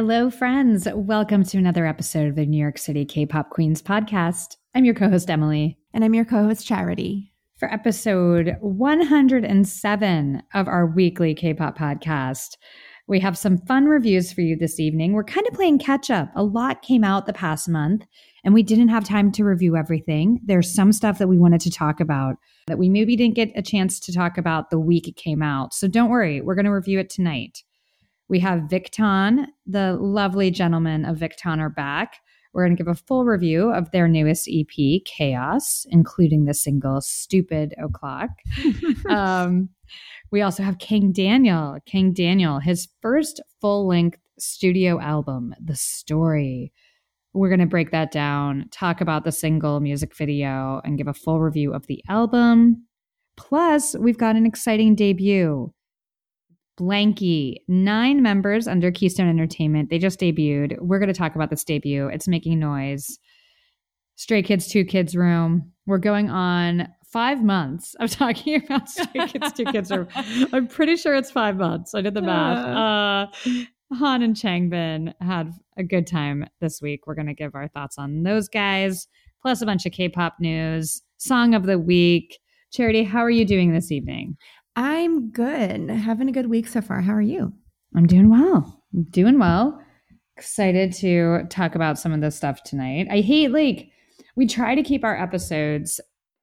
Hello, friends. Welcome to another episode of the New York City K-Pop Queens podcast. I'm your co-host, Emily. And I'm your co-host, Charity. For episode 107 of our weekly K-Pop podcast, we have some fun reviews for you this evening. We're kind of playing catch up. A lot came out the past month, and we didn't have time to review everything. There's some stuff that we wanted to talk about that we maybe didn't get a chance to talk about the week it came out. So don't worry, we're going to review it tonight. We have Victon, the lovely gentlemen of Victon are back. We're going to give a full review of their newest EP, Chaos, including the single Stupid O'Clock. We also have King Daniel, his first full-length studio album, The Story. We're going to break that down, talk about the single music video, and give a full review of the album. Plus, we've got an exciting debut. Blanky, 9 members under Keystone Entertainment. They just debuted. We're going to talk about this debut. It's making noise. Stray Kids, 2 Kids Room. We're going on 5 months of talking about Stray Kids, 2 Kids Room. I'm pretty sure it's 5 months. I did the math. Han and Changbin had a good time this week. We're going to give our thoughts on those guys, plus a bunch of K-pop news, song of the week. Charity, how are you doing this evening? I'm good. Having a good week so far. How are you? I'm doing well. Excited to talk about some of this stuff tonight. I hate, we try to keep our episodes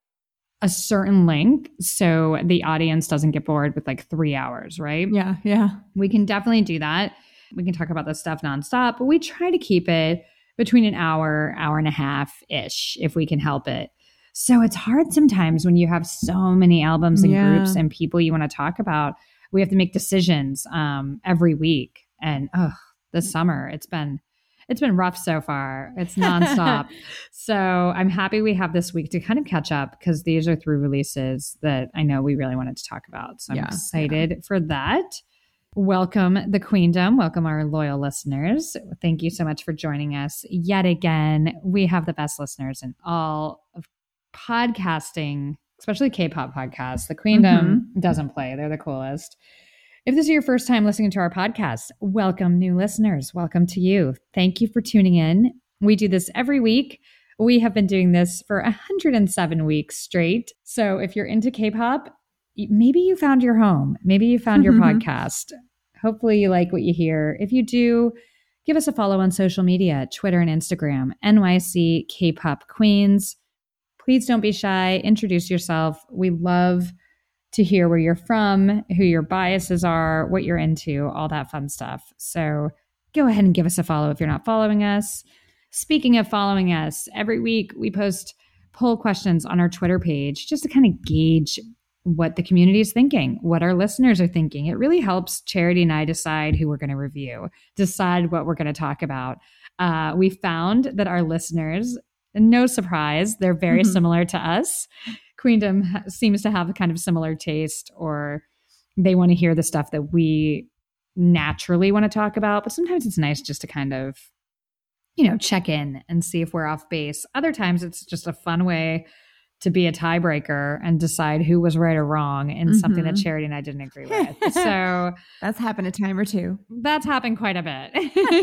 a certain length so the audience doesn't get bored with 3 hours, right? Yeah. We can definitely do that. We can talk about this stuff nonstop, but we try to keep it between an hour and a half-ish if we can help it. So it's hard sometimes when you have so many albums and groups and people you want to talk about. We have to make decisions every week. And this summer, it's been rough so far. It's nonstop. So I'm happy we have this week to kind of catch up because these are 3 releases that I know we really wanted to talk about. So I'm excited for that. Welcome the Queendom. Welcome our loyal listeners. Thank you so much for joining us yet again. We have the best listeners in all of podcasting, especially K-pop podcasts. The Queendom doesn't play. They're the coolest. If this is your first time listening to our podcast, welcome new listeners. Welcome to you. Thank you for tuning in. We do this every week. We have been doing this for 107 weeks straight. So if you're into K-pop, maybe you found your home. Maybe you found your podcast. Hopefully you like what you hear. If you do, give us a follow on social media, Twitter and Instagram, NYC K-Pop Queens. Please don't be shy. Introduce yourself. We love to hear where you're from, who your biases are, what you're into, all that fun stuff. So go ahead and give us a follow if you're not following us. Speaking of following us, every week we post poll questions on our Twitter page just to kind of gauge what the community is thinking, what our listeners are thinking. It really helps Charity and I decide who we're going to review, decide what we're going to talk about. We found that our listeners, no surprise, they're very similar to us. Queendom seems to have a kind of similar taste, or they want to hear the stuff that we naturally want to talk about. But sometimes it's nice just to kind of, check in and see if we're off base. Other times it's just a fun way to be a tiebreaker and decide who was right or wrong in something that Charity and I didn't agree with. So that's happened a time or two. That's happened quite a bit.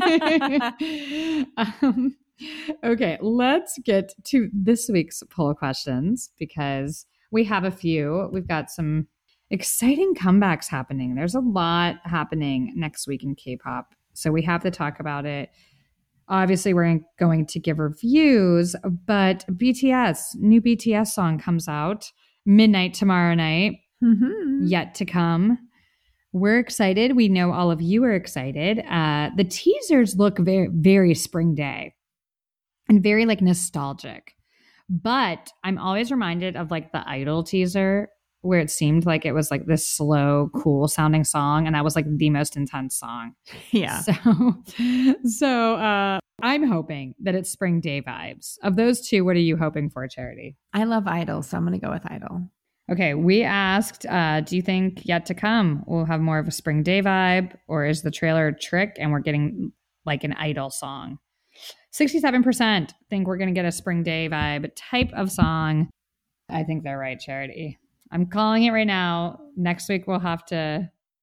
Okay, let's get to this week's poll questions because we have a few. We've got some exciting comebacks happening. There's a lot happening next week in K-pop, so we have to talk about it. Obviously, we're going to give reviews, but new BTS song comes out midnight tomorrow night, yet to come. We're excited. We know all of you are excited. The teasers look very, very Spring Day. And very nostalgic. But I'm always reminded of the Idol teaser where it seemed like it was this slow, cool sounding song. And that was the most intense song. Yeah. So I'm hoping that it's Spring Day vibes. Of those 2, what are you hoping for, Charity? I love Idol, so I'm going to go with Idol. Okay. We asked, do you think Yet to Come will have more of a Spring Day vibe, or is the trailer a trick and we're getting an Idol song? 67% think we're going to get a Spring Day vibe type of song. I think they're right, Charity. I'm calling it right now. Next week we'll have to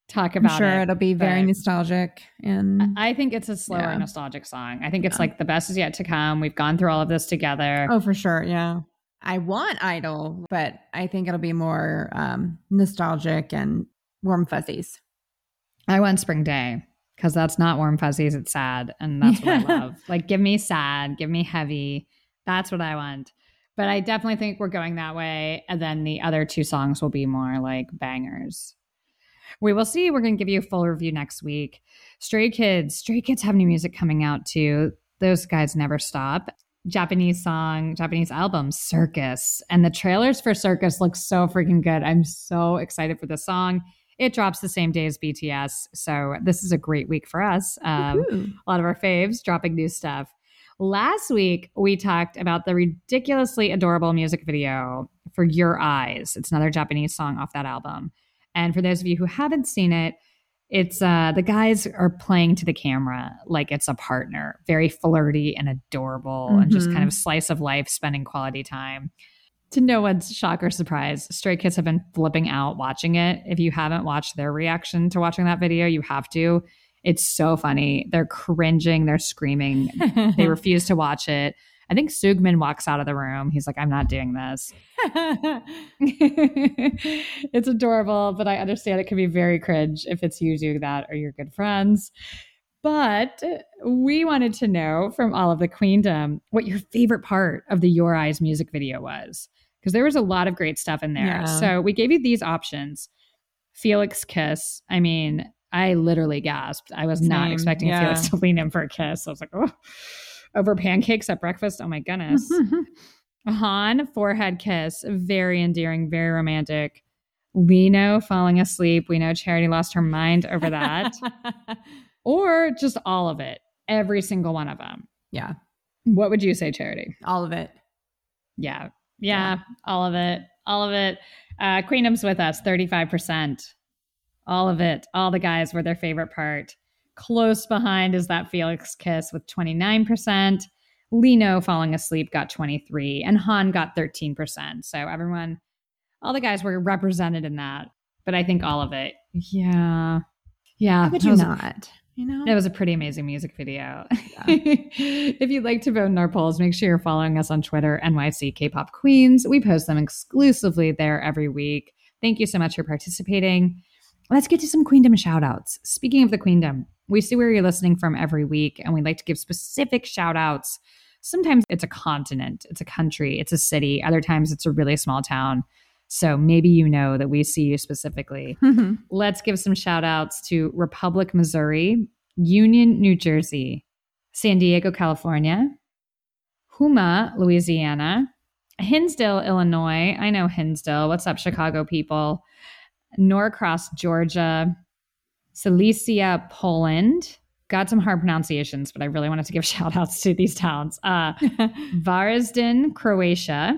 talk I'm about sure it. it'll be very but nostalgic. And I think it's a slower, nostalgic song. I think it's like the best is yet to come. We've gone through all of this together. Oh, for sure. Yeah. I want Idol, but I think it'll be more nostalgic and warm fuzzies. I want Spring Day because that's not warm fuzzies. It's sad. And that's what I love. Like, give me sad, give me heavy. That's what I want. But I definitely think we're going that way. And then the other two songs will be more like bangers. We will see. We're going to give you a full review next week. Stray Kids have new music coming out too. Those guys never stop. Japanese album, Circus. And the trailers for Circus look so freaking good. I'm so excited for the song. It drops the same day as BTS. So this is a great week for us. A lot of our faves dropping new stuff. Last week, we talked about the ridiculously adorable music video for Your Eyes. It's another Japanese song off that album. And for those of you who haven't seen it, it's the guys are playing to the camera like it's a partner, very flirty and adorable and just kind of slice of life, spending quality time. To no one's shock or surprise, Stray Kids have been flipping out watching it. If you haven't watched their reaction to watching that video, you have to. It's so funny. They're cringing. They're screaming. They refuse to watch it. I think Sugmin walks out of the room. He's like, I'm not doing this. It's adorable, but I understand it can be very cringe if it's you doing that or your good friends. But we wanted to know from all of the Queendom what your favorite part of the Your Eyes music video was, because there was a lot of great stuff in there. Yeah. So we gave you these options. Felix kiss. I mean, I literally gasped. I was not expecting Felix to lean in for a kiss. I was like, oh, over pancakes at breakfast. Oh my goodness. Han, forehead kiss. Very endearing, very romantic. Lino falling asleep. We know Charity lost her mind over that. Or just all of it. Every single one of them. Yeah. What would you say, Charity? All of it. Yeah. All of it. All of it. Queendom's with us, 35%. All of it. All the guys were their favorite part. Close behind is that Felix kiss with 29%. Lino falling asleep got 23%. And Han got 13%. So everyone, all the guys were represented in that. But I think all of it. Yeah. How could you not? You know, it was a pretty amazing music video. Yeah. If you'd like to vote in our polls, make sure you're following us on Twitter, NYC K-Pop Queens. We post them exclusively there every week. Thank you so much for participating. Let's get to some Queendom shout outs. Speaking of the Queendom, we see where you're listening from every week, and we'd like to give specific shout outs. Sometimes it's a continent, it's a country, it's a city. Other times it's a really small town. So maybe you know that we see you specifically. Let's give some shout outs to Republic, Missouri, Union, New Jersey, San Diego, California, Houma, Louisiana, Hinsdale, Illinois. I know Hinsdale. What's up, Chicago people? Norcross, Georgia, Silesia, Poland. Got some hard pronunciations, but I really wanted to give shout outs to these towns. Varazdan, Croatia.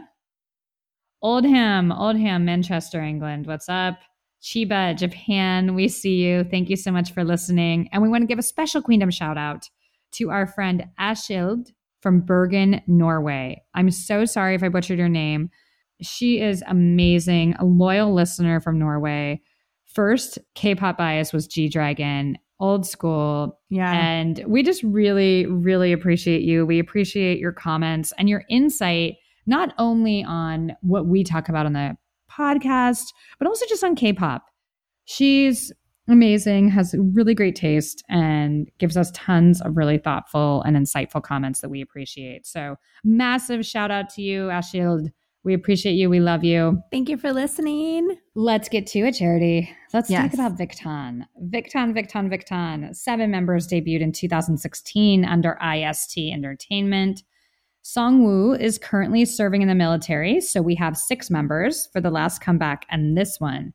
Oldham, Manchester, England. What's up? Chiba, Japan. We see you. Thank you so much for listening. And we want to give a special Queendom shout out to our friend Ashild from Bergen, Norway. I'm so sorry if I butchered your name. She is amazing, a loyal listener from Norway. First K-pop bias was G-Dragon, old school. Yeah. And we just really, really appreciate you. We appreciate your comments and your insight, not only on what we talk about on the podcast, but also just on K-pop. She's amazing, has really great taste, and gives us tons of really thoughtful and insightful comments that we appreciate. So massive shout out to you, Ashild. We appreciate you. We love you. Thank you for listening. Let's get to it, Charity. Let's talk about Victon. Victon. 7 members debuted in 2016 under IST Entertainment. Songwoo is currently serving in the military, so we have 6 members for the last comeback and this one.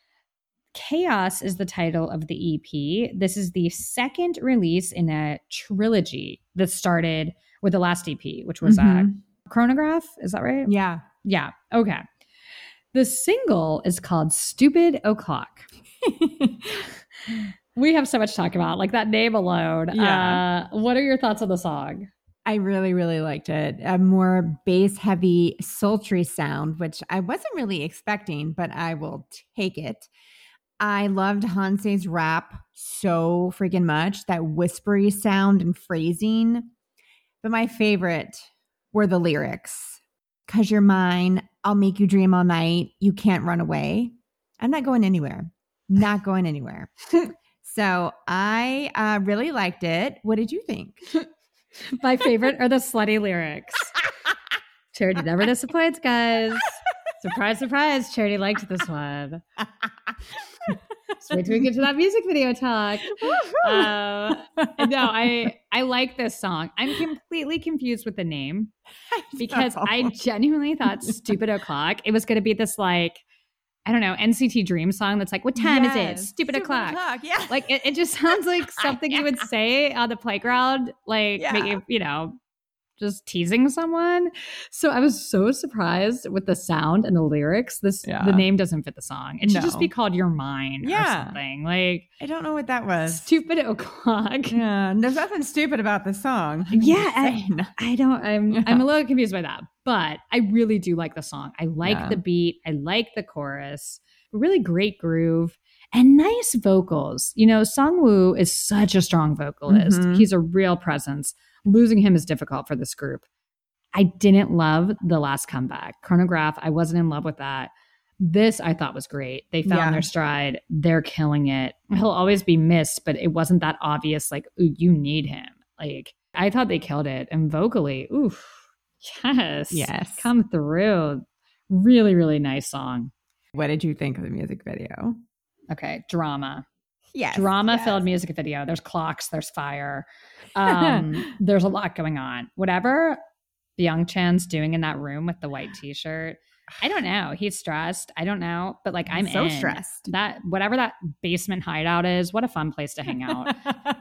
Chaos is the title of the EP. This is the second release in a trilogy that started with the last EP, which was Chronograph. Is that right? Yeah. Yeah. Okay. The single is called Stupid O'Clock. We have so much to talk about, like that name alone. Yeah. What are your thoughts on the song? I really, really liked it. A more bass heavy, sultry sound, which I wasn't really expecting, but I will take it. I loved Hanse's rap so freaking much, that whispery sound and phrasing. But my favorite were the lyrics. 'Cause you're mine, I'll make you dream all night. You can't run away. I'm not going anywhere. Not going anywhere. So I really liked it. What did you think? My favorite are the slutty lyrics. Charity never disappoints, guys. Surprise, surprise. Charity liked this one. So wait till we get to that music video talk. No, I like this song. I'm completely confused with the name because I genuinely thought Stupid O'Clock, it was going to be this like, I don't know, NCT Dream song that's like, what time is it? Stupid O'Clock. Yeah. Like it just sounds like something you would say on the playground, like maybe, just teasing someone. So I was so surprised with the sound and the lyrics. The name doesn't fit the song. It should just be called You're Mine or something. Like, I don't know what that was. Stupid O'Clock. Yeah, there's nothing stupid about the song. I don't. I'm a little confused by that, but I really do like the song. I like the beat. I like the chorus. Really great groove and nice vocals. Sungwoo is such a strong vocalist. Mm-hmm. He's a real presence. Losing him is difficult for this group. I didn't love the last comeback. Chronograph, I wasn't in love with that. This I thought was great. They found their stride. They're killing it. He'll always be missed, but it wasn't that obvious, like, ooh, you need him. Like, I thought they killed it. And vocally, oof, yes. Come through. Really, really nice song. What did you think of the music video? Okay, drama. Yes. Drama-filled music video. There's clocks. There's fire. There's a lot going on. Whatever Byung-chan's doing in that room with the white t-shirt, I don't know. He's stressed. I don't know. But like, I'm so stressed. That whatever that basement hideout is, what a fun place to hang out.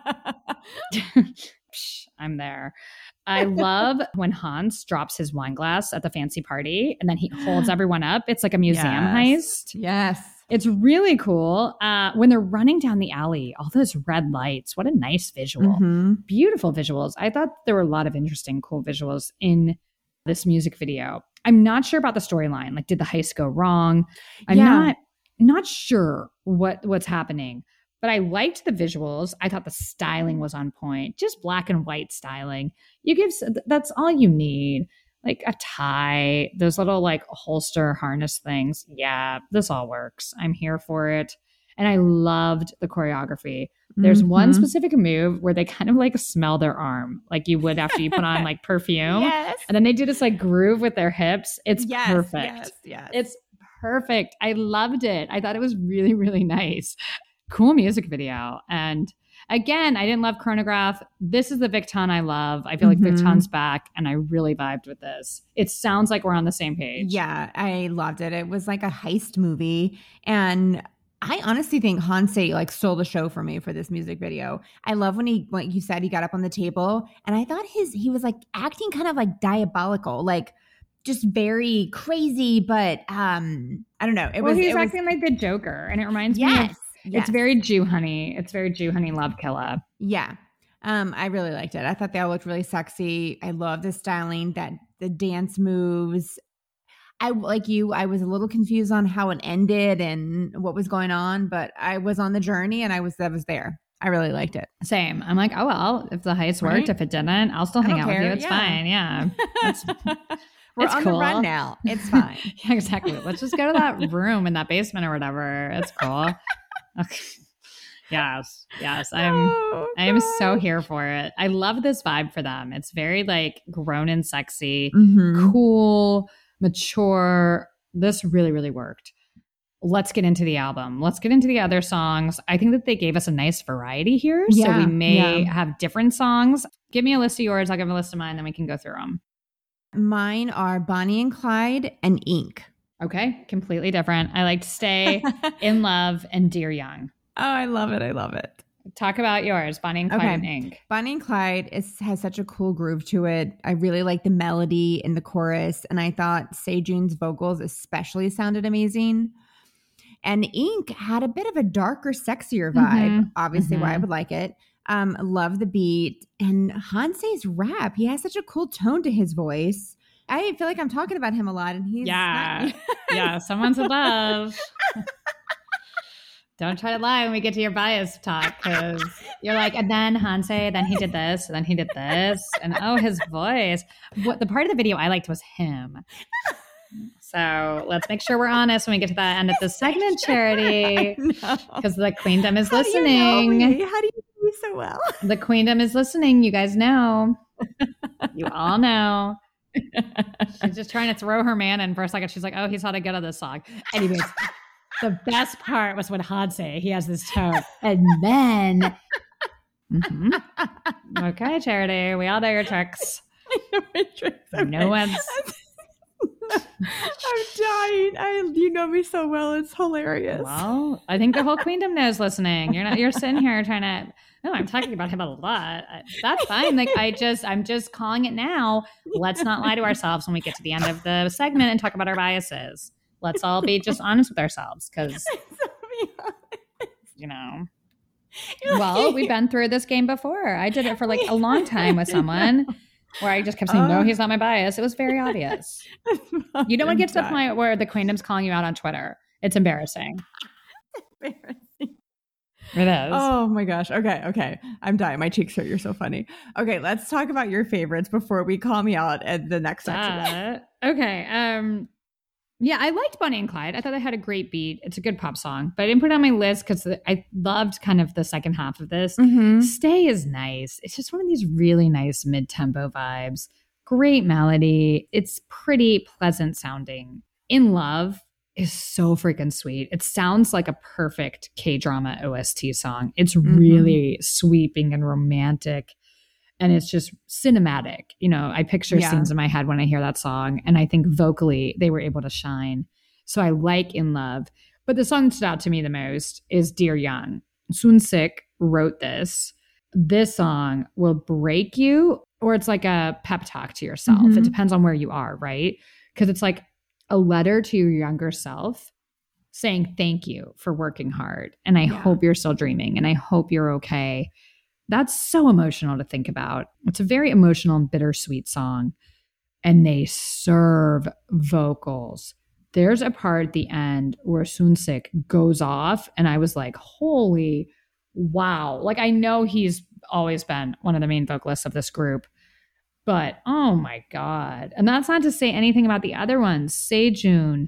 I'm there. I love when Hans drops his wine glass at the fancy party and then he holds everyone up. It's like a museum heist. Yes. It's really cool. When they're running down the alley, all those red lights, what a nice visual. Mm-hmm. Beautiful visuals. I thought there were a lot of interesting, cool visuals in this music video. I'm not sure about the storyline. Like, did the heist go wrong? I'm not sure what's happening. But I liked the visuals. I thought the styling was on point. Just black and white styling. That's all you need. Like a tie, those little like holster harness things. Yeah, this all works. I'm here for it. And I loved the choreography. There's one specific move where they kind of like smell their arm, like you would after you put on like perfume. Yes. And then they do this like groove with their hips. It's perfect. Yes. It's perfect. I loved it. I thought it was really, really nice. Cool music video. And again, I didn't love Chronograph. This is the Victon I love. I feel like Victon's back and I really vibed with this. It sounds like we're on the same page. Yeah, I loved it. It was like a heist movie. And I honestly think Hanse like stole the show for me for this music video. I love when like you said, he got up on the table and I thought he was like acting kind of like diabolical, like just very crazy, but I don't know. He's acting like the Joker and it reminds me of It's very Jew Honey. It's very Jew Honey Love Killa. Yeah. I really liked it. I thought they all looked really sexy. I love the styling, the dance moves. I was a little confused on how it ended and what was going on, but I was on the journey and I was there. I really liked it. Same. I'm like, oh, well, if the heist worked, if it didn't, I'll still hang out with you. It's fine. Yeah. We're on the run now. It's fine. Yeah, exactly. Let's just go to that room in that basement or whatever. It's cool. Okay. Yes. I am so here for it. I love this vibe for them. It's very like grown and sexy, cool, mature. This really, really worked. Let's get into the album. Let's get into the other songs. I think that they gave us a nice variety here. So we may have different songs. Give me a list of yours. I'll give a list of mine. Then we can go through them. Mine are Bonnie and Clyde and Ink. Okay, completely different. I like to Stay, In Love, and Dear Young. Oh, I love it. Talk about yours, Bonnie and Clyde and Ink. Bonnie and Clyde has such a cool groove to it. I really like the melody in the chorus, and I thought Sejun's vocals especially sounded amazing. And Ink had a bit of a darker, sexier vibe, obviously why I would like it. Love the beat. And Hanse's rap, he has such a cool tone to his voice. I feel like I'm talking about him a lot and he's yeah, someone's in love. Don't try to lie when we get to your bias talk, because you're like, and then Hanse, then he did this, and then he did this, and oh, his voice. What the part of the video I liked was him. So let's make sure we're honest when we get to that end of the segment, Charity, because the Queendom is listening. How do you know me so well? The Queendom is listening. You guys know. You all know. She's just trying to throw her man in for a second. She's like, oh, he's not a good at this song. Anyways, the best part was when Hanse, he has this tone. And then, okay, Charity, we all know your tricks. I know my tricks. Okay. No one's... I'm dying. You know me so well. It's hilarious. Well, I think the whole Queendom knows listening. You're sitting here trying to... No, I'm talking about him a lot. That's fine. Like I'm just calling it now. Let's not lie to ourselves when we get to the end of the segment and talk about our biases. Let's all be just honest with ourselves, because, you know. Well, we've been through this game before. I did it for like a long time with someone where I just kept saying, no, he's not my bias. It was very obvious. You don't want to get to the point where the Queendom's calling you out on Twitter. It's embarrassing. It is. Oh my gosh. Okay. I'm dying. My cheeks hurt. You're so funny. Okay, let's talk about your favorites before we call me out at the next section. Okay. Yeah, I liked Bonnie and Clyde. I thought they had a great beat. It's a good pop song, but I didn't put it on my list because I loved kind of the second half of this. Stay is nice. It's just one of these really nice mid-tempo vibes. Great melody. It's pretty pleasant sounding. In Love is so freaking sweet. It sounds like a perfect K-drama OST song. It's really sweeping and romantic, and it's just cinematic. You know, I picture scenes in my head when I hear that song, and I think vocally they were able to shine. So I like In Love. But the song that stood out to me the most is Dear Young. Soon-sik wrote this. This song will break you, or it's like a pep talk to yourself. It depends on where you are, right? Because it's like a letter to your younger self saying thank you for working hard. And I hope you're still dreaming, and I hope you're okay. That's so emotional to think about. It's a very emotional and bittersweet song. And they serve vocals. There's a part at the end where Soon-sik goes off, and I was like, holy wow. Like, I know he's always been one of the main vocalists of this group, but oh my God. And that's not to say anything about the other ones. Sejun,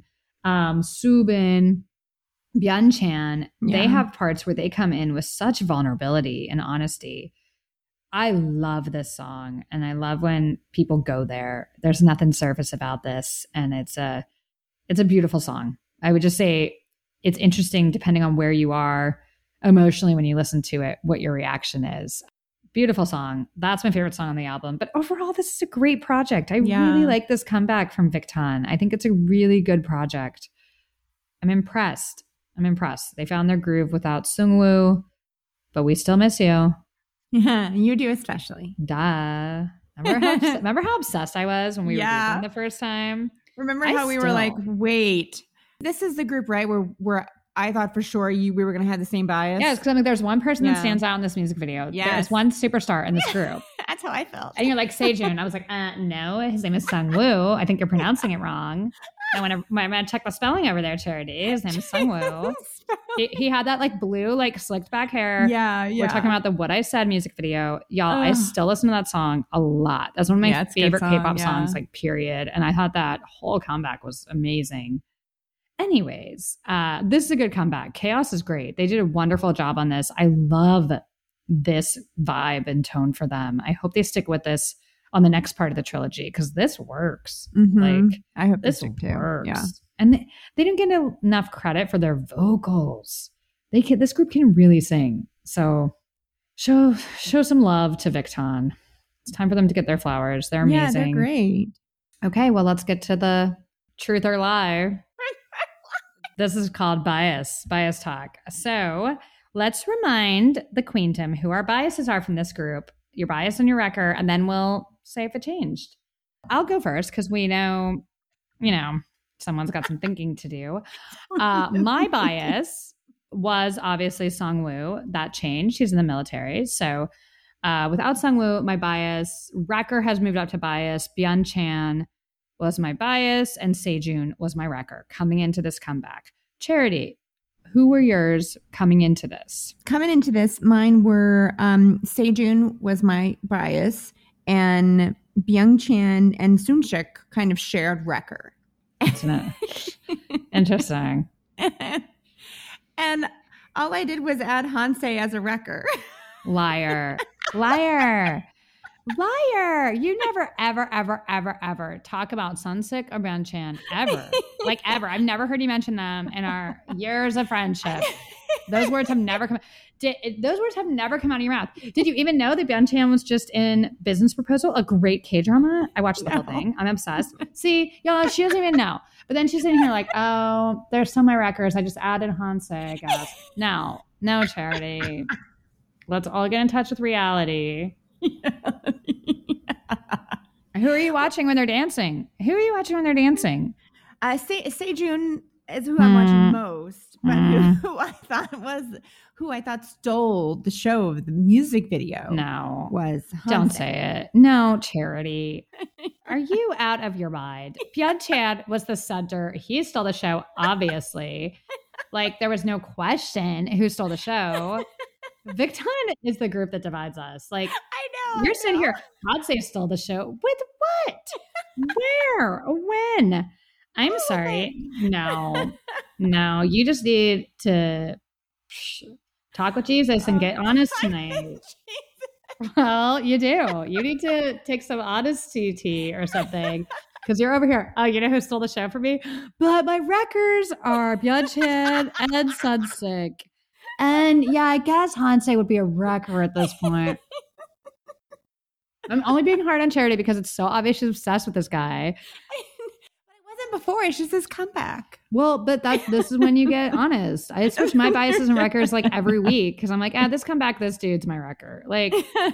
Subin, Byeonchan, they have parts where they come in with such vulnerability and honesty. I love this song, and I love when people go there. There's nothing surface about this, and it's a beautiful song. I would just say it's interesting depending on where you are emotionally when you listen to it, what your reaction is. Beautiful song. That's my favorite song on the album. But overall, this is a great project. I really like this comeback from Victon. I think it's a really good project. I'm impressed. They found their groove without Seungwoo, but we still miss you. Yeah, you do especially. Duh. Remember how obsessed I was when we were doing the first time? Remember how we were like, wait, this is the group, right? Where I thought for sure we were going to have the same bias. Yes, because there's one person that stands out in this music video. Yes. There's one superstar in this group. That's how I felt. And you're like, Sejun. I was like, no, his name is Seungwoo. I think you're pronouncing it wrong. And when I check the spelling over there, Charity, his name is Seungwoo. He had that like blue, like slicked back hair. Yeah. We're talking about the What I Said music video. Y'all, I still listen to that song a lot. That's one of my favorite K-pop songs, like period. And I thought that whole comeback was amazing. Anyways, this is a good comeback. Chaos is great. They did a wonderful job on this. I love this vibe and tone for them. I hope they stick with this on the next part of the trilogy, because this works. Like, I hope this works. Yeah. And they didn't get enough credit for their vocals. This group can really sing. So show some love to Victon. It's time for them to get their flowers. They're amazing. Yeah, they're great. Okay, well, let's get to the truth or lie. This is called bias talk. So let's remind the Queendom who our biases are from this group, your bias and your wrecker, and then we'll say if it changed. I'll go first because we know, someone's got some thinking to do. My bias was obviously Seungwoo. That changed. He's in the military. So without Seungwoo, my bias, wrecker has moved up to bias. Byeonchan was my bias, and Sejun was my wrecker coming into this comeback. Charity, who were yours coming into this? Coming into this, mine were Sejun was my bias, and Byung-chan and Soonshik kind of shared Wrecker. Interesting. And all I did was add Hansei as a Wrecker. Liar. Liar. Liar. You never, ever, ever, ever, ever talk about Sunsik or Byung-chan. Ever. Like, ever. I've never heard you mention them in our years of friendship. Those words have never come. Those words have never come out of your mouth. Did you even know that Byung-chan was just in Business Proposal, a great K-drama? I watched the whole thing. I'm obsessed. See, y'all, she doesn't even know. But then she's sitting here like, oh, there's some of my records. I just added Hansei, I guess. No, Charity. Let's all get in touch with reality. Who are you watching when they're dancing? Sejun is who I'm watching most, but who I thought stole the show of the music video. No, was Hansei. Don't say it. No, Charity. Are you out of your mind? Byung-chan was the center. He stole the show, obviously. Like, there was no question who stole the show. Victon is the group that divides us. Like, I know. You're sitting here. Hansei stole the show. With what? Where? When? I'm sorry. No. You just need to talk with Jesus and get honest tonight. Well, you do. You need to take some honesty tea or something. Because you're over here. Oh, you know who stole the show for me? But my records are Byung-chan and Sunsik. And yeah, I guess Hansei would be a wrecker at this point. I'm only being hard on Charity because it's so obvious she's obsessed with this guy. But it wasn't before. It's just his comeback. Well, but this is when you get honest. I switch my biases and records like every week because I'm like, this comeback, this dude's my wrecker. Like,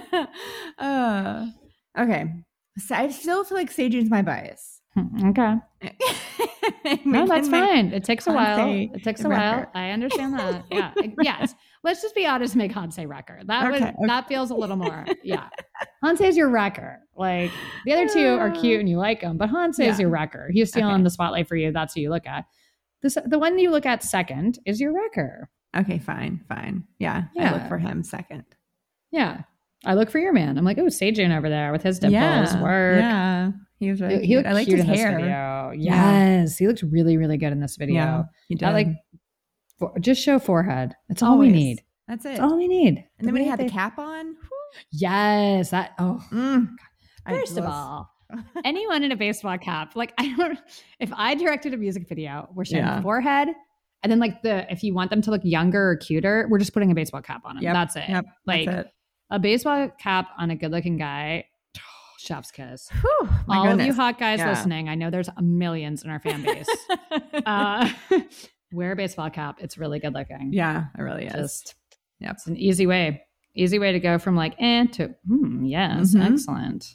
okay. So I still feel like Sejun's my bias. Okay. No, that's fine. It takes a while. I understand that. Yeah. Yes. Let's just be honest. Make Hansei wrecker. That feels a little more. Yeah. Hansei's your wrecker. Like, the other two are cute and you like them, but Hansei is your wrecker. He's stealing the spotlight for you. That's who you look at. The one you look at second is your wrecker. Okay. Fine. Yeah. I look for him second. Yeah. I look for your man. I'm like, oh, Sejun over there with his dimples. Work. Yeah. He was really cute. I liked his hair. Video. Yes. He looks really, really good in this video. Yeah, he did. Just show forehead. That's all we need. That's it. That's all we need. And then when he had the cap on. Yes. First of all, anyone in a baseball cap, like, if I directed a music video, we're showing forehead. And then if you want them to look younger or cuter, we're just putting a baseball cap on them. Yep. That's it. Yep. Like, that's it. A baseball cap on a good looking guy. Chef's kiss. Whew, all of you hot guys listening, I know there's millions in our fan base. Wear a baseball cap. It's really good looking. Yeah, it really is. It's an easy way to go from like to yes, excellent.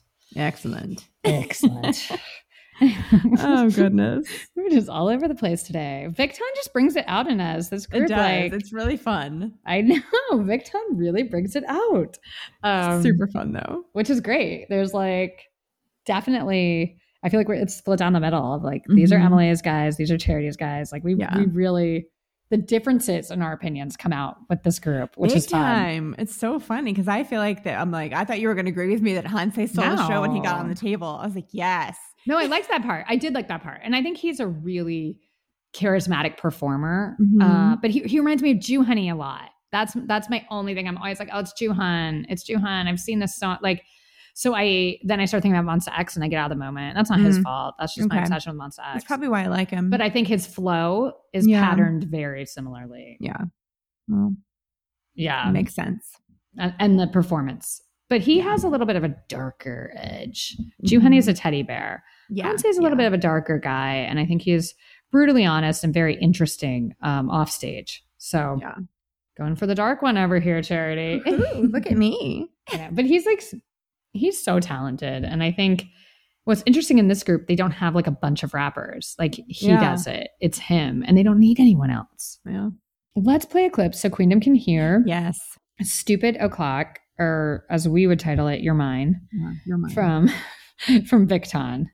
Oh goodness, we're just all over the place today. Victon just brings it out in us. This group, it does. It's really fun. I know Victon really brings it out. Super fun though, which is great. There's definitely. I feel like it's split down the middle of these are Emily's guys, these are Charity's guys. Like we really. The differences in our opinions come out with this group, which is fun. It's so funny because I feel like that. I'm like, I thought you were going to agree with me that Hansei stole the show when he got on the table. I was like, yes. No, I liked that part. I did like that part. And I think he's a really charismatic performer. But he reminds me of Joohoney a lot. That's my only thing. I'm always like, oh, it's Joohon. I've seen this song. So I start thinking about Monsta X and I get out of the moment. That's not his fault. That's just my obsession with Monsta X. That's probably why I like him. But I think his flow is patterned very similarly. Yeah. Well, yeah. It makes sense. And the performance. But he has a little bit of a darker edge. Joohoney is a teddy bear. Yeah. Hansei's a little bit of a darker guy. And I think he's brutally honest and very interesting off stage. So going for the dark one over here, Charity. Ooh, look at me. Yeah, but he's so talented. And I think what's interesting in this group, they don't have a bunch of rappers. He does it. It's him. And they don't need anyone else. Yeah. Let's play a clip so Queendom can hear. Yes. Stupid O'Clock, or as we would title it, You're Mine. Yeah, You're Mine. From Victon.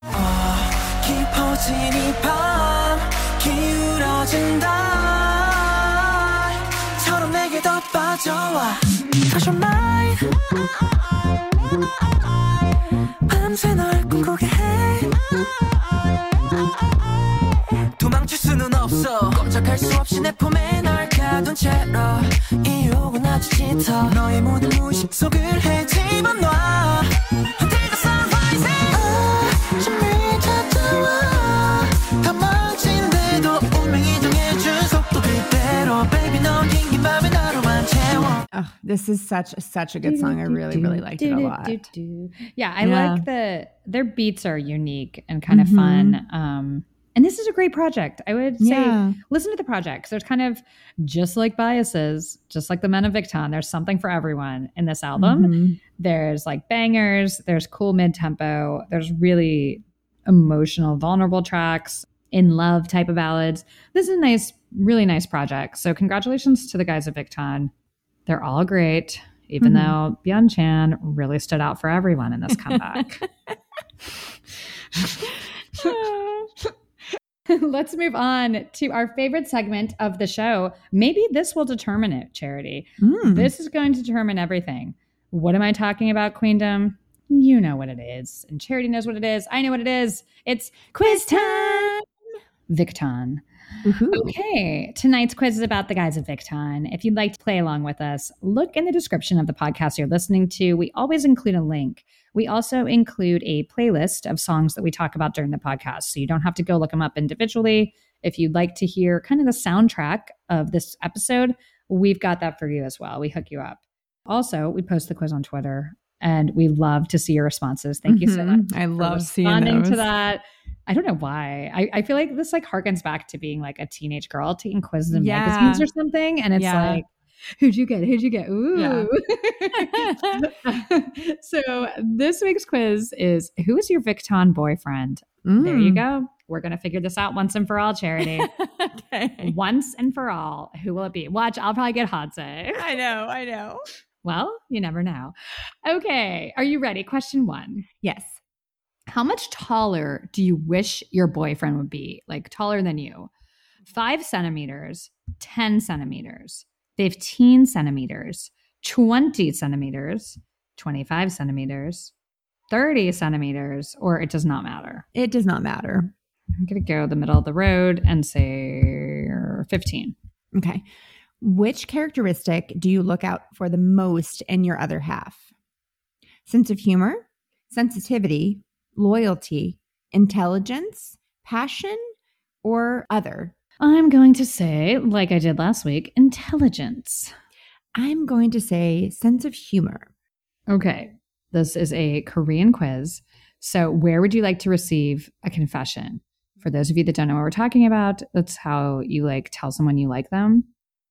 더 빠져와 Touch your mind 밤새 널 꿈꾸게 해 도망칠 수는 없어 꼼짝할 수 없이 내 품에 널 가둔 채로 이 유혹은 아주 짙어 너의 모든 무식 속을 헤집어놔 Until the sun rises 준비 찾아와 다 멋진데도 운명이 정해준 속도 그대로 Baby 넌 긴 밤에 나로만 채워 Oh, this is such a good song. I really liked it a lot. Yeah, I like their beats are unique and kind of fun. And this is a great project. I would say listen to the project. There's kind of just like Biases, just like the Men of Victon. There's something for everyone in this album. There's like bangers. There's cool mid-tempo. There's really emotional, vulnerable tracks, in love type of ballads. This is a nice, really nice project. So congratulations to the guys at Victon. They're all great, even though Byung-chan really stood out for everyone in this comeback. Let's move on to our favorite segment of the show. Maybe this will determine it, Charity. This is going to determine everything. What am I talking about, Queendom? You know what it is. And Charity knows what it is. I know what it is. It's quiz time! Victon. Okay, tonight's quiz is about the guys at Victon. If you'd like to play along with us, look in the description of the podcast you're listening to. We always include a link. We also include a playlist of songs that we talk about during the podcast, so you don't have to go look them up individually. If you'd like to hear kind of the soundtrack of this episode, we've got that for you as well. We hook you up. Also, we post the quiz on Twitter, and we love to see your responses. Thank you so much. I love seeing responding those. to that. I don't know why. I feel like this like harkens back to being like a teenage girl taking quizzes in magazines or something. And it's like, who'd you get? Who'd you get? Ooh. Yeah. So this week's quiz is, who is your Victon boyfriend? There you go. We're going to figure this out once and for all, Charity. Okay. Once and for all. Who will it be? Watch, I'll probably get Hanse. I know. Well, you never know. Okay. Are you ready? Question 1. Yes. How much taller do you wish your boyfriend would be? Like taller than you? 5 centimeters, 10 centimeters, 15 centimeters, 20 centimeters, 25 centimeters, 30 centimeters, or it does not matter? It does not matter. I'm going to go the middle of the road and say 15. Okay. Which characteristic do you look out for the most in your other half? Sense of humor, sensitivity, loyalty, intelligence, passion, or other? I'm going to say, like I did last week, intelligence. I'm going to say sense of humor. Okay. This is a Korean quiz. So where would you like to receive a confession? For those of you that don't know what we're talking about, that's how you like tell someone you like them.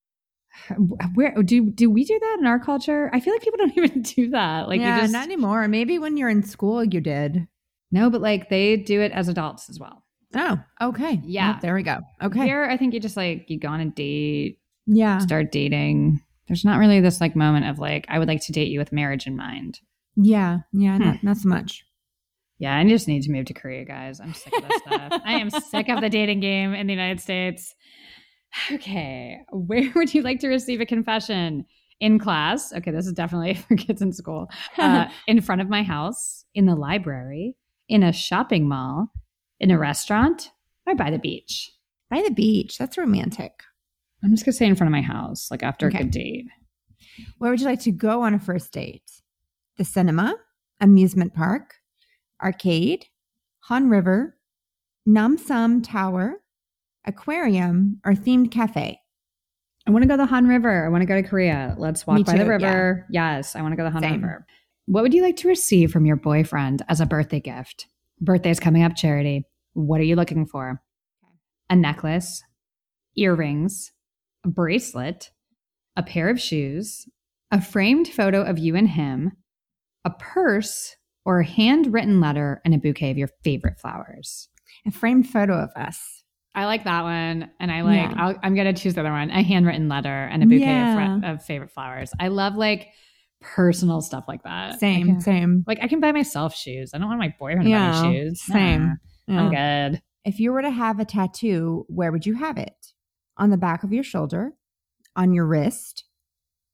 Where do we do that in our culture? I feel like people don't even do that. Like, yeah, not anymore. Maybe when you're in school, you did. No, but like they do it as adults as well. Oh, okay. Yeah. Well, there we go. Okay. Here, I think you just like, you go on a date. Yeah. Start dating. There's not really this like moment of like, I would like to date you with marriage in mind. Yeah. Yeah. Not so much. Yeah. I just need to move to Korea, guys. I'm sick of this stuff. I am sick of the dating game in the United States. Okay. Where would you like to receive a confession? In class. Okay. This is definitely for kids in school. In front of my house, in the library, in a shopping mall, in a restaurant, or by the beach? By the beach. That's romantic. I'm just going to say in front of my house, like after a good date. Where would you like to go on a first date? The cinema, amusement park, arcade, Han River, Namsam Tower, aquarium, or themed cafe? I want to go to the Han River. I want to go to Korea. Let's walk by the river. Yeah. Yes, I want to go to the Han River. What would you like to receive from your boyfriend as a birthday gift? Birthday's coming up, Charity. What are you looking for? A necklace, earrings, a bracelet, a pair of shoes, a framed photo of you and him, a purse, or a handwritten letter and a bouquet of your favorite flowers? A framed photo of us. I like that one. And I like, I'm going to choose the other one, a handwritten letter and a bouquet of favorite flowers. I love like personal stuff like that. Same. Like I can buy myself shoes. I don't want my boyfriend to buy me shoes. Same. I'm good. If you were to have a tattoo, where would you have it? On the back of your shoulder, on your wrist,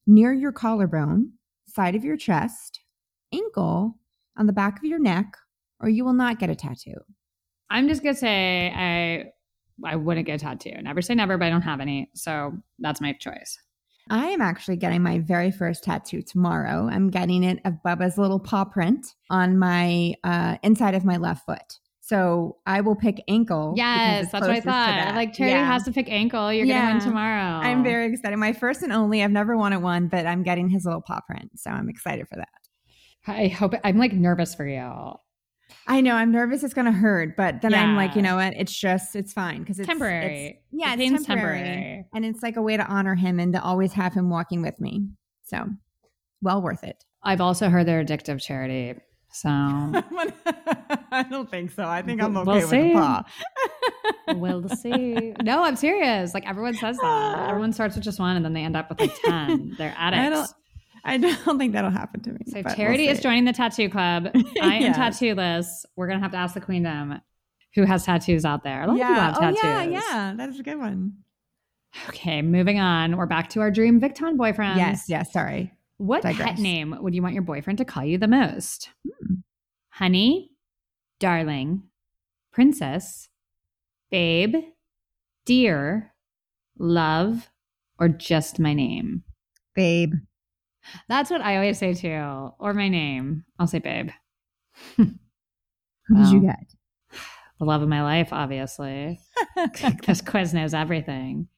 near your collarbone, side of your chest, ankle, on the back of your neck, or you will not get a tattoo. I'm just going to say I wouldn't get a tattoo. Never say never, but I don't have any. So that's my choice. I am actually getting my very first tattoo tomorrow. I'm getting it of Bubba's little paw print on my inside of my left foot. So I will pick ankle. Yes, that's what I thought. Like Charity has to pick ankle. You're getting one tomorrow. I'm very excited. My first and only. I've never wanted one, but I'm getting his little paw print. So I'm excited for that. I hope I'm like nervous for you. I know I'm nervous. It's going to hurt, but then I'm like, you know what? It's fine because it's temporary. It's temporary. And it's like a way to honor him and to always have him walking with me. So well worth it. I've also heard they're addictive, Charity. So I don't think so. I think I'm okay with the paw. We'll see. No, I'm serious. Like everyone says that. Everyone starts with just one and then they end up with like 10. They're addicts. I don't think that'll happen to me. So Charity is joining the tattoo club. I am tattoo-less. We're going to have to ask the queendom who has tattoos out there. A lot of people have tattoos. Yeah. That is a good one. Okay, moving on. We're back to our dream Victon boyfriends. Yes. Sorry. What pet name would you want your boyfriend to call you the most? Honey, darling, princess, babe, dear, love, or just my name? Babe. That's what I always say too. Or my name. I'll say babe. Who did you get? The love of my life, obviously. This quiz knows everything.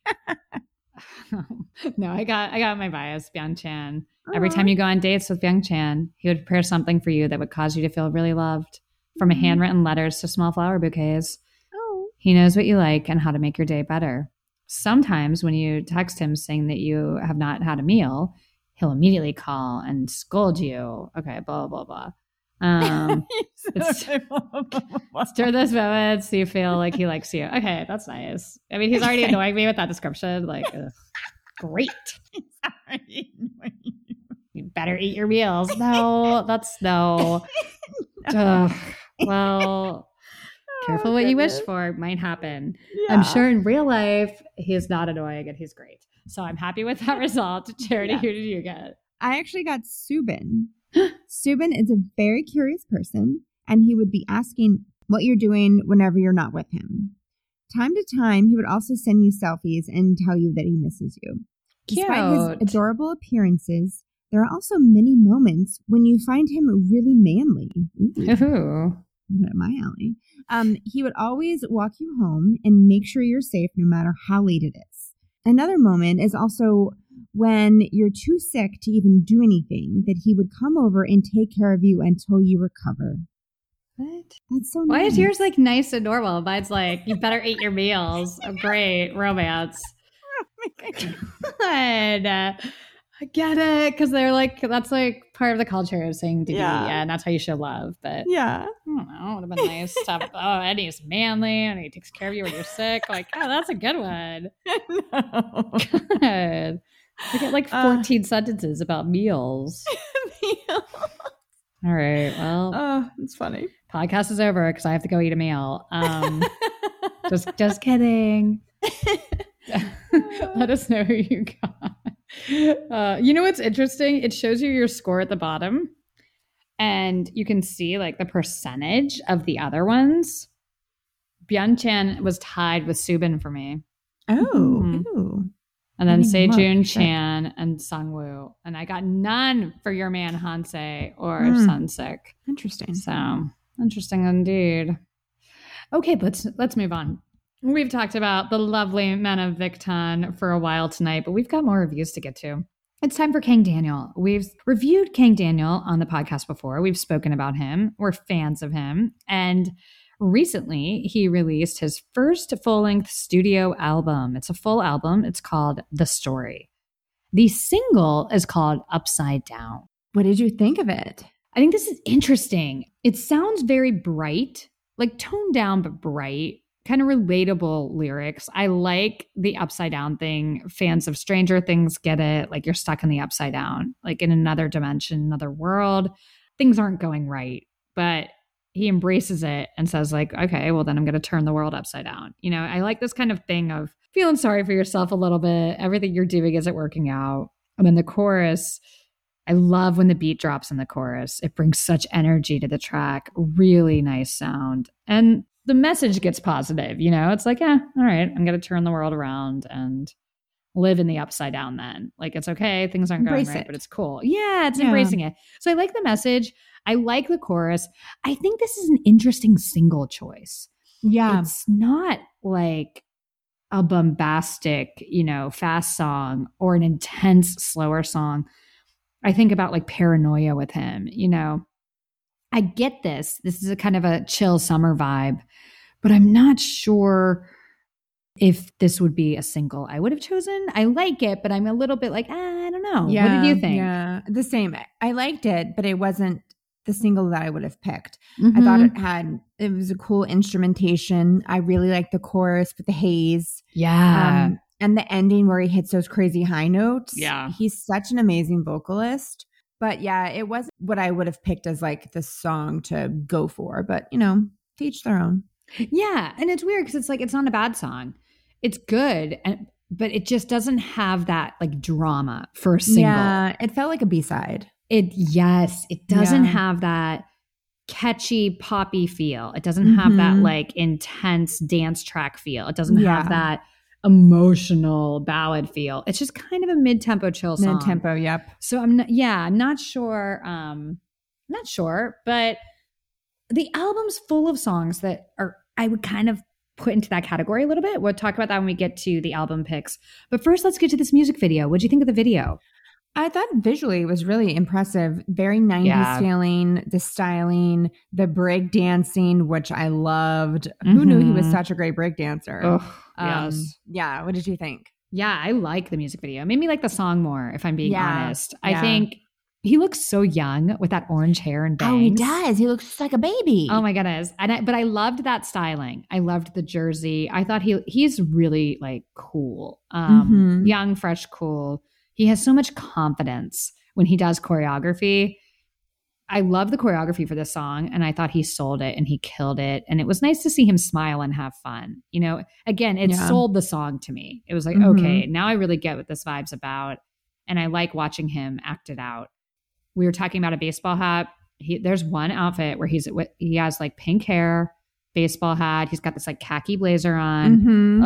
No, I got my bias, Byung-chan. Every time you go on dates with Byung-chan, he would prepare something for you that would cause you to feel really loved. From handwritten letters to small flower bouquets. He knows what you like and how to make your day better. Sometimes when you text him saying that you have not had a meal, he'll immediately call and scold you. Okay, blah, blah, blah. Stir those moments so you feel like he likes you. Okay, that's nice. I mean, he's already annoying me with that description. Like, great. He's already annoying you. You better eat your meals. No, that's no. Well, careful what you wish for. Might happen. Yeah. I'm sure in real life, he is not annoying and he's great. So I'm happy with that result. Charity, who did you get? I actually got Subin. Subin is a very curious person, and he would be asking what you're doing whenever you're not with him. Time to time, he would also send you selfies and tell you that he misses you. Cute. Despite his adorable appearances, there are also many moments when you find him really manly. Ooh. My alley. He would always walk you home and make sure you're safe no matter how late it is. Another moment is also when you're too sick to even do anything, that he would come over and take care of you until you recover. What? That's so nice. Why is yours like nice and normal? Mine's like, you better eat your meals. Oh, great. Romance. God. I get it. Because they're like, that's like part of the culture of saying to be, and that's how you show love. But yeah. I don't know. It would have been nice to have, and he's manly and he takes care of you when you're sick. Like, oh, that's a good one. No. Good. I get like 14 sentences about meals. All right. Well, it's funny. Podcast is over because I have to go eat a meal. Just kidding. Let us know who you got. You know what's interesting? It shows you your score at the bottom, and you can see like the percentage of the other ones. Byung-chan was tied with Subin for me. Oh. And then Sejun Chan and Sungwoo. And I got none for your man Hansei or Sunsik. Interesting. So interesting indeed. Okay, let's move on. We've talked about the lovely men of Victon for a while tonight, but we've got more reviews to get to. It's time for Kang Daniel. We've reviewed Kang Daniel on the podcast before. We've spoken about him. We're fans of him. And recently, he released his first full-length studio album. It's a full album. It's called The Story. The single is called Upside Down. What did you think of it? I think this is interesting. It sounds very bright, like toned down but bright, kind of relatable lyrics. I like the upside down thing. Fans of Stranger Things get it. Like you're stuck in the upside down, like in another dimension, another world. Things aren't going right, but he embraces it and says like, okay, well then I'm going to turn the world upside down. You know, I like this kind of thing of feeling sorry for yourself a little bit. Everything you're doing isn't working out. And then the chorus, I love when the beat drops in the chorus. It brings such energy to the track. Really nice sound. And the message gets positive, you know? It's like, yeah, all right, I'm going to turn the world around and live in the upside down then. Like, it's okay. Things aren't Embrace going right, it. but it's cool. Yeah, it's embracing it. So I like the message. I like the chorus. I think this is an interesting single choice. Yeah. It's not like a bombastic, you know, fast song or an intense, slower song. I think about like Paranoia with him, you know. I get this. This is a kind of a chill summer vibe, but I'm not sure if this would be a single I would have chosen. I like it, but I'm a little bit like, I don't know. Yeah, what did you think? Yeah, the same. I liked it, but it wasn't the single that I would have picked. Mm-hmm. I thought it was a cool instrumentation. I really liked the chorus with the haze. Yeah. And the ending where he hits those crazy high notes. Yeah. He's such an amazing vocalist. But yeah, it wasn't what I would have picked as like the song to go for. But, you know, to each their own. Yeah. And it's weird because it's like, it's not a bad song. It's good. But it just doesn't have that like drama for a single. Yeah. It felt like a B-side. It doesn't have that catchy poppy feel. It doesn't have that like intense dance track feel. It doesn't have that emotional ballad feel. It's just kind of a mid-tempo chill song. Mid-tempo, yep. So I'm not sure. Not sure, but the album's full of songs that are, I would kind of put into that category a little bit. We'll talk about that when we get to the album picks. But first, let's get to this music video. What'd you think of the video? I thought visually it was really impressive. Very 90s feeling, the styling, the break dancing, which I loved. Who knew he was such a great break dancer? Oh, yes. Yeah. What did you think? Yeah, I like the music video. It made me like the song more, if I'm being honest. Yeah. I think he looks so young with that orange hair and bangs. Oh, he does. He looks like a baby. Oh my goodness. But I loved that styling. I loved the jersey. I thought he's really like cool. Young, fresh, cool. He has so much confidence when he does choreography. I love the choreography for this song, and I thought he sold it and he killed it. And it was nice to see him smile and have fun. You know, again, it sold the song to me. It was like, okay, now I really get what this vibe's about. And I like watching him act it out. We were talking about a baseball hat. There's one outfit where he has like pink hair, baseball hat. He's got this like khaki blazer on.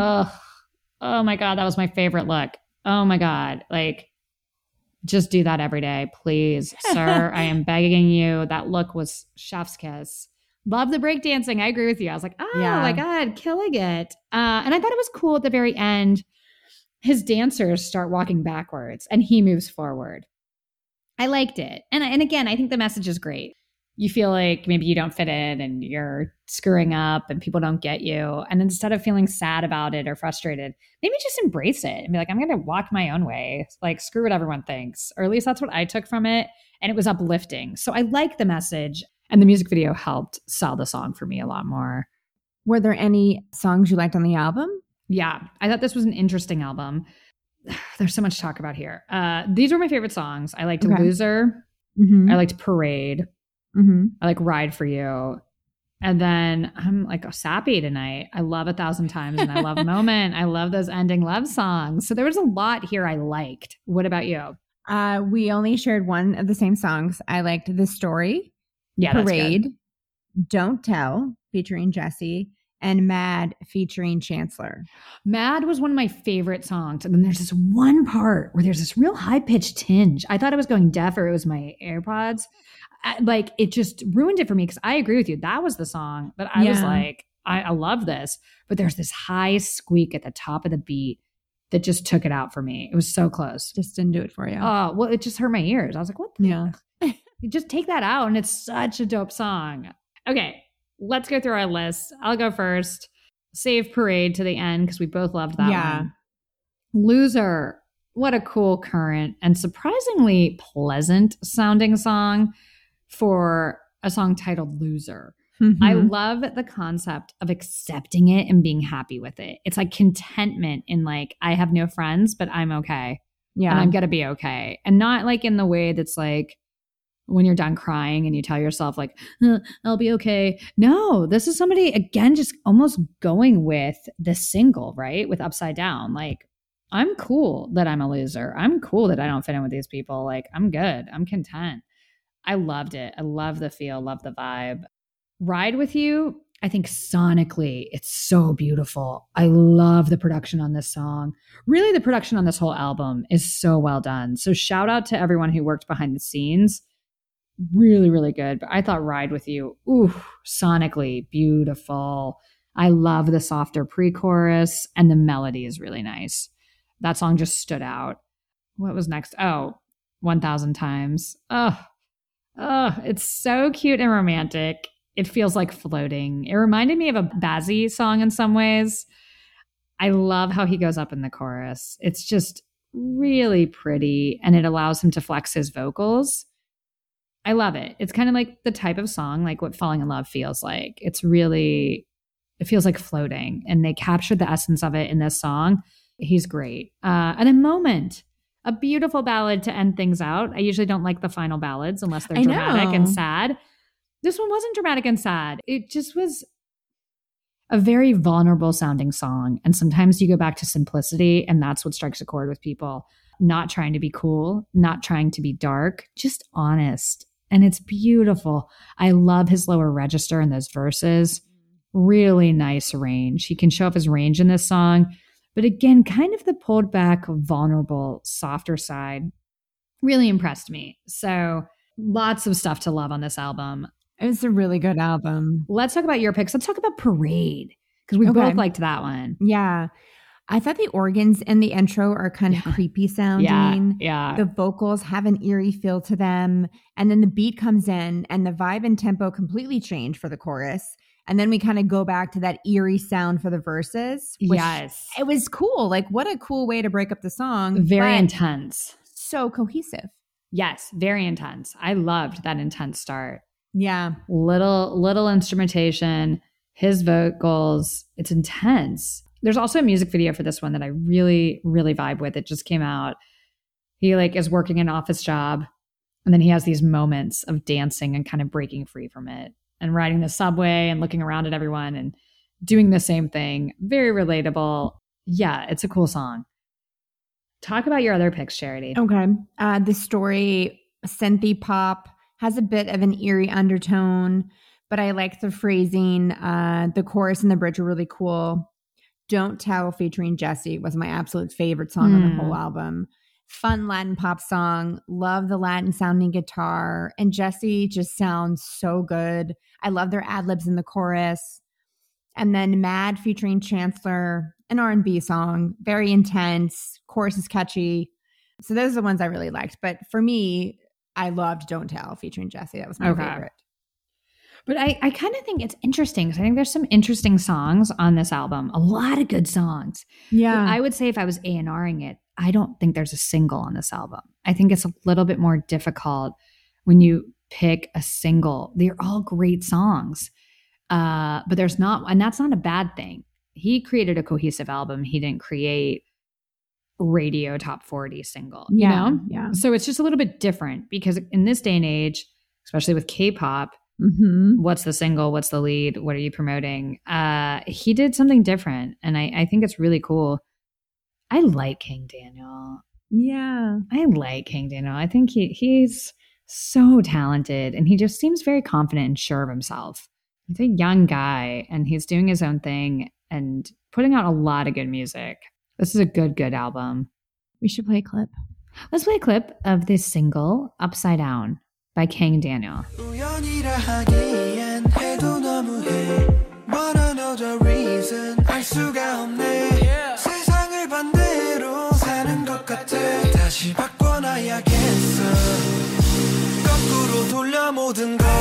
Oh my God, that was my favorite look. Oh my God. Like, just do that every day, please, sir. I am begging you. That look was chef's kiss. Love the breakdancing. I agree with you. I was like, oh my God, killing it. And I thought it was cool at the very end. His dancers start walking backwards and he moves forward. I liked it. And again, I think the message is great. You feel like maybe you don't fit in and you're screwing up and people don't get you. And instead of feeling sad about it or frustrated, maybe just embrace it and be like, I'm going to walk my own way. Like, screw what everyone thinks. Or at least that's what I took from it. And it was uplifting. So I like the message, and the music video helped sell the song for me a lot more. Were there any songs you liked on the album? Yeah, I thought this was an interesting album. There's so much to talk about here. These were my favorite songs. I liked Loser. I liked Parade. I like Ride for You. And then I'm like Sappy tonight. I love 1,000 Times and I love Moment. I love those ending love songs. So there was a lot here I liked. What about you? We only shared one of the same songs. I liked The Story, Parade, Don't Tell featuring Jessie, and Mad featuring Chancellor. Mad was one of my favorite songs. And then there's this one part where there's this real high-pitched tinge. I thought I was going deaf or it was my AirPods. Like, it just ruined it for me because I agree with you. That was the song that I was like, I love this. But there's this high squeak at the top of the beat that just took it out for me. It was so close. Just didn't do it for you. Oh, well, it just hurt my ears. I was like, what the You just take that out and it's such a dope song. Okay, let's go through our list. I'll go first. Save Parade to the end because we both loved that one. Loser. What a cool, current, and surprisingly pleasant sounding song for a song titled Loser. I love the concept of accepting it and being happy with it. It's like contentment in like, I have no friends, but I'm okay. Yeah. And I'm going to be okay. And not like in the way that's like when you're done crying and you tell yourself like, I'll be okay. No, this is somebody, again, just almost going with the single, right? With Upside Down. Like, I'm cool that I'm a loser. I'm cool that I don't fit in with these people. Like, I'm good. I'm content. I loved it. I love the feel, love the vibe. Ride With You, I think sonically, it's so beautiful. I love the production on this song. Really, the production on this whole album is so well done. So shout out to everyone who worked behind the scenes. Really, really good. But I thought Ride With You, ooh, sonically beautiful. I love the softer pre-chorus, and the melody is really nice. That song just stood out. What was next? Oh, 1,000 Times. Oh, it's so cute and romantic. It feels like floating. It reminded me of a Bazzi song in some ways. I love how he goes up in the chorus. It's just really pretty, and it allows him to flex his vocals. I love it. It's kind of like the type of song, like what Falling in Love feels like. It feels like floating, and they captured the essence of it in this song. He's great. And a Moment, a beautiful ballad to end things out. I usually don't like the final ballads unless they're dramatic and sad. This one wasn't dramatic and sad. It just was a very vulnerable sounding song. And sometimes you go back to simplicity, and that's what strikes a chord with people. Not trying to be cool, not trying to be dark, just honest. And it's beautiful. I love his lower register in those verses. Really nice range. He can show off his range in this song. But again, kind of the pulled back, vulnerable, softer side really impressed me. So lots of stuff to love on this album. It's a really good album. Let's talk about your picks. Let's talk about Parade, because we both liked that one. Yeah. I thought the organs in the intro are kind of creepy sounding. Yeah. The vocals have an eerie feel to them. And then the beat comes in, and the vibe and tempo completely change for the chorus. And then we kind of go back to that eerie sound for the verses. Yes. It was cool. Like, what a cool way to break up the song. Very intense. So cohesive. Yes, very intense. I loved that intense start. Yeah. Little instrumentation, his vocals. It's intense. There's also a music video for this one that I really, really vibe with. It just came out. He is working an office job, and then he has these moments of dancing and kind of breaking free from it, and riding the subway and looking around at everyone and doing the same thing. Very relatable. Yeah, it's a cool song. Talk about your other picks, Charity. Okay. The story, synthy pop, has a bit of an eerie undertone, but I like the phrasing. The chorus and the bridge are really cool. Don't Tell featuring Jessie was my absolute favorite song on the whole album. Fun Latin pop song. Love the Latin sounding guitar. And Jessie just sounds so good. I love their ad-libs in the chorus. And then Mad featuring Chancellor, an R&B song. Very intense. Chorus is catchy. So those are the ones I really liked. But for me, I loved Don't Tell featuring Jessie. That was my favorite. But I kind of think it's interesting, because I think there's some interesting songs on this album. A lot of good songs. Yeah. But I would say if I was A&Ring it, I don't think there's a single on this album. I think it's a little bit more difficult when you pick a single. They're all great songs. But there's not, and that's not a bad thing. He created a cohesive album. He didn't create radio top 40 single, you know? Yeah. So it's just a little bit different, because in this day and age, especially with K-pop, what's the single? What's the lead? What are you promoting? He did something different, and I think it's really cool. I like King Daniel. Yeah. I like King Daniel. I think he's so talented, and he just seems very confident and sure of himself. He's a young guy, and he's doing his own thing and putting out a lot of good music. This is a good album. We should play a clip. Let's play a clip of this single, Upside Down, by King Daniel. 우연이라 하기엔 해도 너무해 But another reason 알 수가 없네 세상을 반대로 사는 것 같아 다시 바꿔놔야겠어 거꾸로 돌려 모든 걸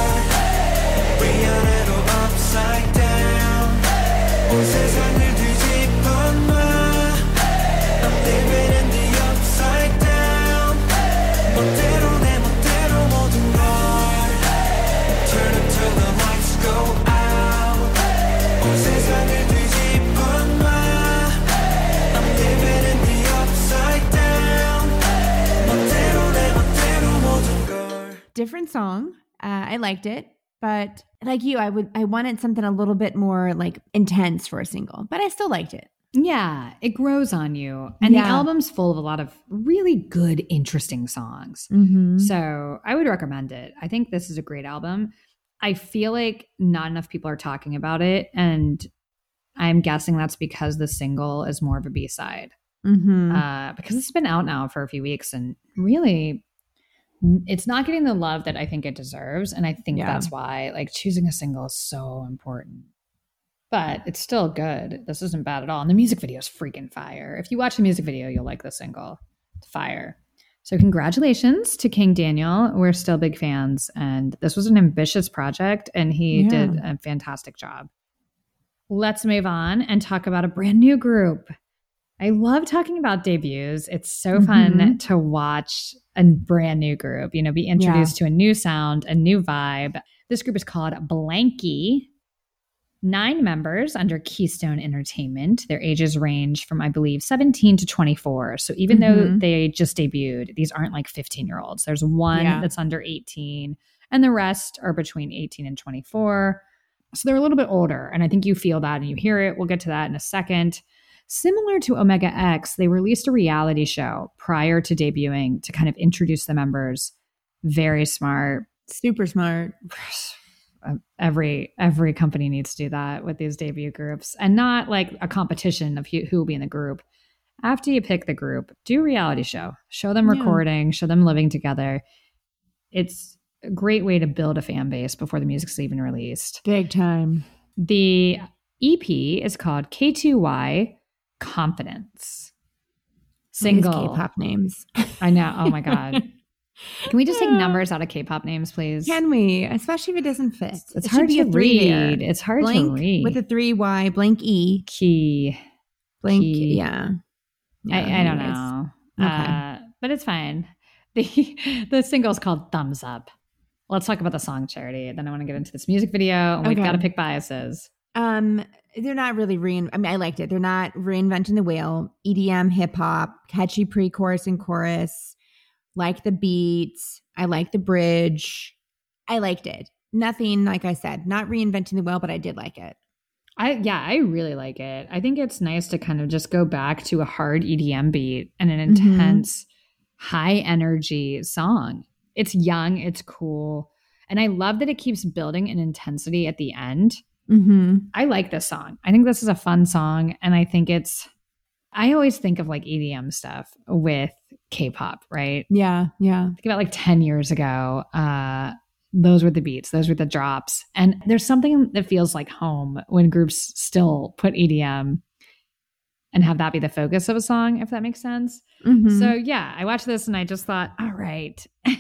위아래로 upside down 온 세상을 뒤집어 놔 I'm living in the upside down 멋대로 내 멋대로 모든 걸 Turn until the lights go out 온 세상을 뒤집어 놔 I'm living in the upside down 멋대로 내 멋대로 모든 걸 Different song. I liked it, but like you, I wanted something a little bit more like intense for a single, but I still liked it. Yeah, it grows on you. And the Yeah. album's full of a lot of really good, interesting songs. Mm-hmm. So I would recommend it. I think this is a great album. I feel like not enough people are talking about it. And I'm guessing that's because the single is more of a B-side. Mm-hmm. Because it's been out now for a few weeks and really it's not getting the love that I think it deserves. And I think Yeah. that's why like choosing a single is so important. But it's still good. This isn't bad at all. And the music video is freaking fire. If you watch the music video, you'll like the single. It's fire. So congratulations to King Daniel. We're still big fans. And this was an ambitious project and he Yeah. did a fantastic job. Let's move on and talk about a brand new group. I love talking about debuts. It's so fun to watch a brand new group, you know, be introduced to a new sound, a new vibe. This group is called Blanky. 9 members under Keystone Entertainment. Their ages range from, I believe, 17 to 24. So even though they just debuted, these aren't like 15-year-olds. There's one that's under 18, and the rest are between 18 and 24. So they're a little bit older, and I think you feel that and you hear it. We'll get to that in a second. Similar to Omega X, they released a reality show prior to debuting to kind of introduce the members. Very smart. Super smart. Every company needs to do that with these debut groups, and not like a competition of who will be in the group. After you pick the group, do a reality show. Show them recording, show them living together. It's a great way to build a fan base before the music's even released. Big time. The EP is called K2Y Confidence. Single. All these K-pop names. I know. Oh my God. Can we just take numbers out of K-pop names, please? Can we? Especially if it doesn't fit. It's It hard should be to a 3 there. read. It's hard Blank to read. with a 3Y, blank E. Key. Blank, Key. yeah. I don't anyways. know. Okay. But it's fine. The single's called Thumbs Up. Let's talk about the song, Charity. Then I want to get into this music video, and we've Okay. got to pick biases. They're not really I mean, I liked it. They're not reinventing the wheel. EDM, hip hop, catchy pre-chorus and chorus. Like the beats. I like the bridge. I liked it. Nothing, like I said, not reinventing the wheel, but I did like it. I really like it. I think it's nice to kind of just go back to a hard EDM beat and an intense, high energy song. It's young, it's cool. And I love that it keeps building an intensity at the end. Mm-hmm. I like this song. I think this is a fun song. And I think I always think of like EDM stuff with K-pop, right? Yeah, yeah. Think about like 10 years ago. Those were the beats, those were the drops. And there's something that feels like home when groups still put EDM and have that be the focus of a song, if that makes sense. Mm-hmm. So yeah, I watched this and I just thought, all right,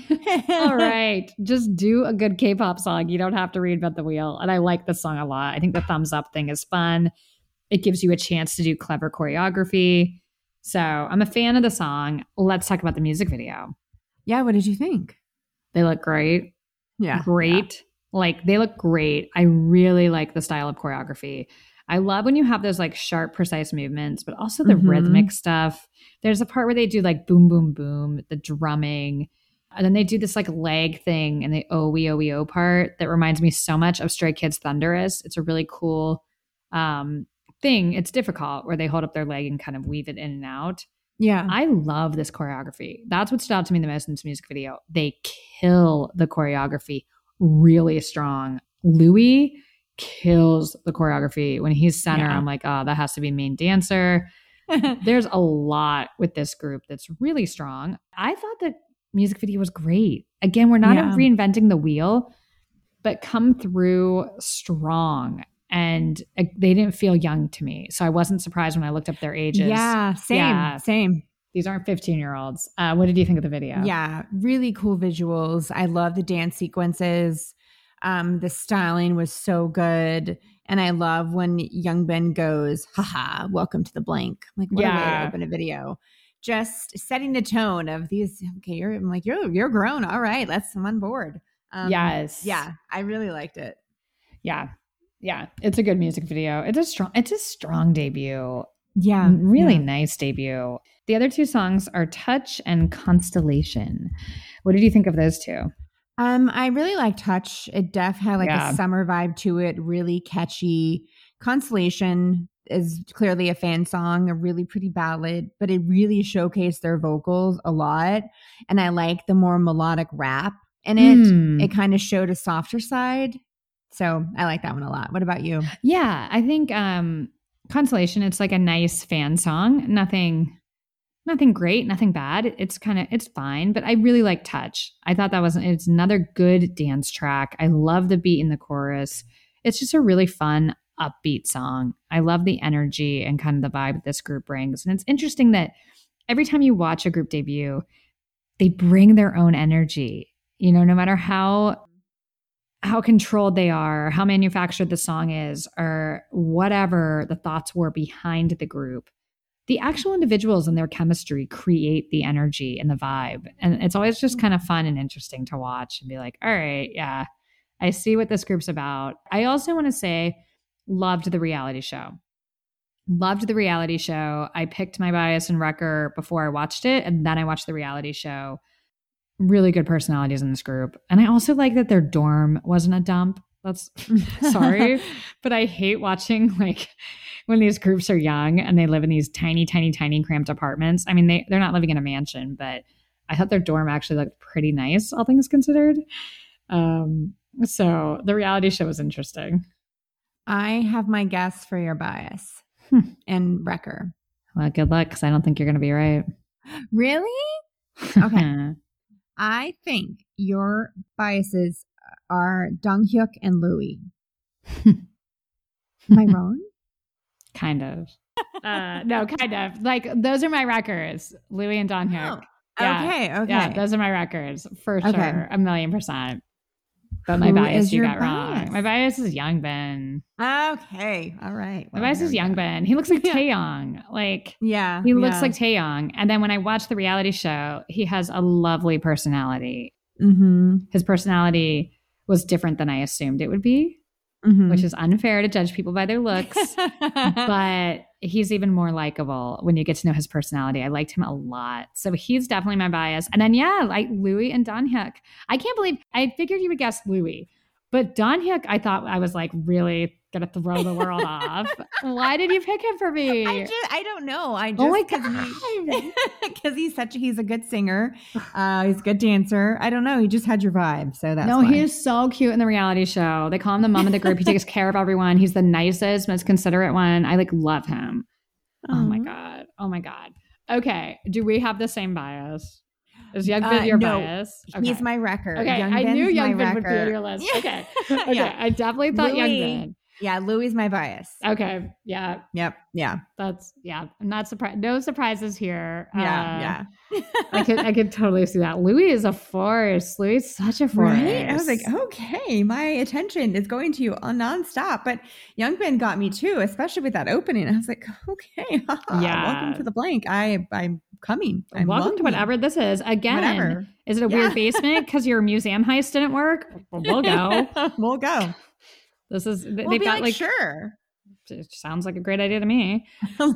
just do a good K-pop song. You don't have to reinvent the wheel. And I like this song a lot. I think the thumbs up thing is fun. It gives you a chance to do clever choreography. So I'm a fan of the song. Let's talk about the music video. Yeah, what did you think? They look great. Yeah. Great. Like they look great. I really like the style of choreography. I love when you have those like sharp, precise movements, but also the rhythmic stuff. There's a part where they do like boom, boom, boom, the drumming. And then they do this like leg thing and the O-we-O-we-O part that reminds me so much of Stray Kids Thunderous. It's a really cool thing. It's difficult where they hold up their leg and kind of weave it in and out. Yeah. I love this choreography. That's what stood out to me the most in this music video. They kill the choreography really strong. Louis kills the choreography. When he's center, Yeah. I'm like, oh, that has to be main dancer. There's a lot with this group that's really strong. I thought the music video was great. Again, we're not reinventing the wheel, but come through strong. And they didn't feel young to me. So I wasn't surprised when I looked up their ages. Yeah, same. These aren't 15-year-olds. What did you think of the video? Yeah, really cool visuals. I love the dance sequences. The styling was so good. And I love when Young Ben goes, haha, welcome to the blank. Like, what a way to open a video. Just setting the tone of these, okay, you're grown. All right, I'm on board. Yes. Yeah, I really liked it. Yeah, it's a good music video. It's a strong debut. Yeah. Really nice debut. The other 2 songs are Touch and Constellation. What did you think of those 2? I really like Touch. It def had like a summer vibe to it, really catchy. Constellation, is clearly a fan song, a really pretty ballad, but it really showcased their vocals a lot. And I like the more melodic rap in it. It kind of showed a softer side. So I like that one a lot. What about you? Yeah, I think Consolation, it's like a nice fan song. Nothing great, nothing bad. It's fine, but I really like Touch. I thought it's another good dance track. I love the beat in the chorus. It's just a really fun, upbeat song. I love the energy and kind of the vibe this group brings. And it's interesting that every time you watch a group debut, they bring their own energy. You know, no matter how controlled they are, how manufactured the song is, or whatever the thoughts were behind the group, the actual individuals and their chemistry create the energy and the vibe. And it's always just kind of fun and interesting to watch and be like, all right, yeah, I see what this group's about. I also want to say, loved the reality show. Loved the reality show. I picked my bias and Wrecker before I watched it, and then I watched the reality show. Really good personalities in this group. And I also like that their dorm wasn't a dump. That's sorry, but I hate watching like when these groups are young and they live in these tiny, tiny, tiny cramped apartments. I mean, they're not living in a mansion, but I thought their dorm actually looked pretty nice, all things considered. So the reality show was interesting. I have my guess for your bias and Wrecker. Well, good luck, because I don't think you're going to be right. Really? Okay. I think your biases are Donghyuk and Louis. Am I wrong? Kind of. No, kind of. Like, those are my records. Louis and Donghyuk. Oh, yeah. Okay. Yeah, those are my records for sure. 1,000,000%. But my Who bias is you your got bias? wrong. My bias is Youngbin. Okay. All right. My bias is Youngbin. He looks like Taeyong. Like, yeah, he looks like Taeyong. And then when I watch the reality show, he has a lovely personality. Mm-hmm. His personality was different than I assumed it would be, which is unfair to judge people by their looks. But he's even more likable when you get to know his personality. I liked him a lot. So he's definitely my bias. And then, like Louis and Donghyuk. I can't believe, I figured you would guess Louis. But Donghyuk, I thought I was like really going to throw the world off. Why did you pick him for me? I don't know. Oh my God. Because he's a good singer. He's a good dancer. I don't know. He just had your vibe. So that's No, why. he is so cute in the reality show. They call him the mom of the group. He takes care of everyone. He's the nicest, most considerate one. I like love him. Oh my God. Oh my God. Okay. Do we have the same bias? Is Youngbin your bias? Okay. He's my record. Okay. I knew Youngbin would be on your list. Okay. Okay. Yeah. I definitely thought Youngbin. Yeah, Louis is my bias. Okay. Yeah. Yep. Yeah. I'm not surprised. No surprises here. Yeah. I could totally see that. Louis is a force. Louis is such a force. Right? I was like, okay, my attention is going to you nonstop. But Youngbin got me too, especially with that opening. I was like, okay, welcome to the blank. I'm coming. Welcome to whatever this is. Again, whatever. Is it a weird basement because your museum heist didn't work? We'll go. We'll go. This is, they've got like, sure. It sounds like a great idea to me.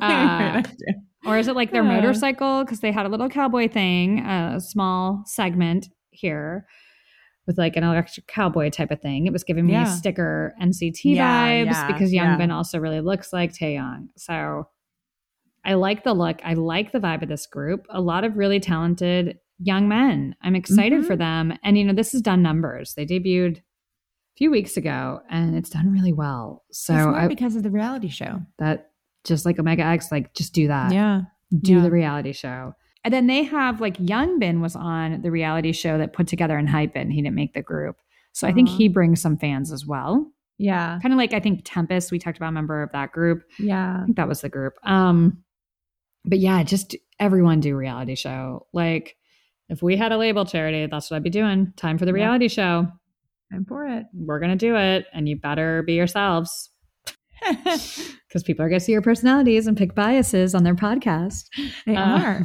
Or is it like their motorcycle? Because they had a little cowboy thing, a small segment here with like an electric cowboy type of thing. It was giving me sticker NCT vibes because Youngbin also really looks like Taeyong. So I like the look. I like the vibe of this group. A lot of really talented young men. I'm excited for them. And, this has done numbers. They debuted few weeks ago and it's done really well. So because of the reality show. That just like Omega X, like just do that. Yeah. Do the reality show. And then they have like Youngbin was on the reality show that put together and Hypen. He didn't make the group. So I think he brings some fans as well. Yeah. Kind of like, I think Tempest, we talked about a member of that group. Yeah. I think that was the group. But yeah, just everyone do reality show. Like if we had a label, Charity, that's what I'd be doing. Time for the reality show. I'm for it. We're going to do it. And you better be yourselves. Because people are going to see your personalities and pick biases on their podcast. They are.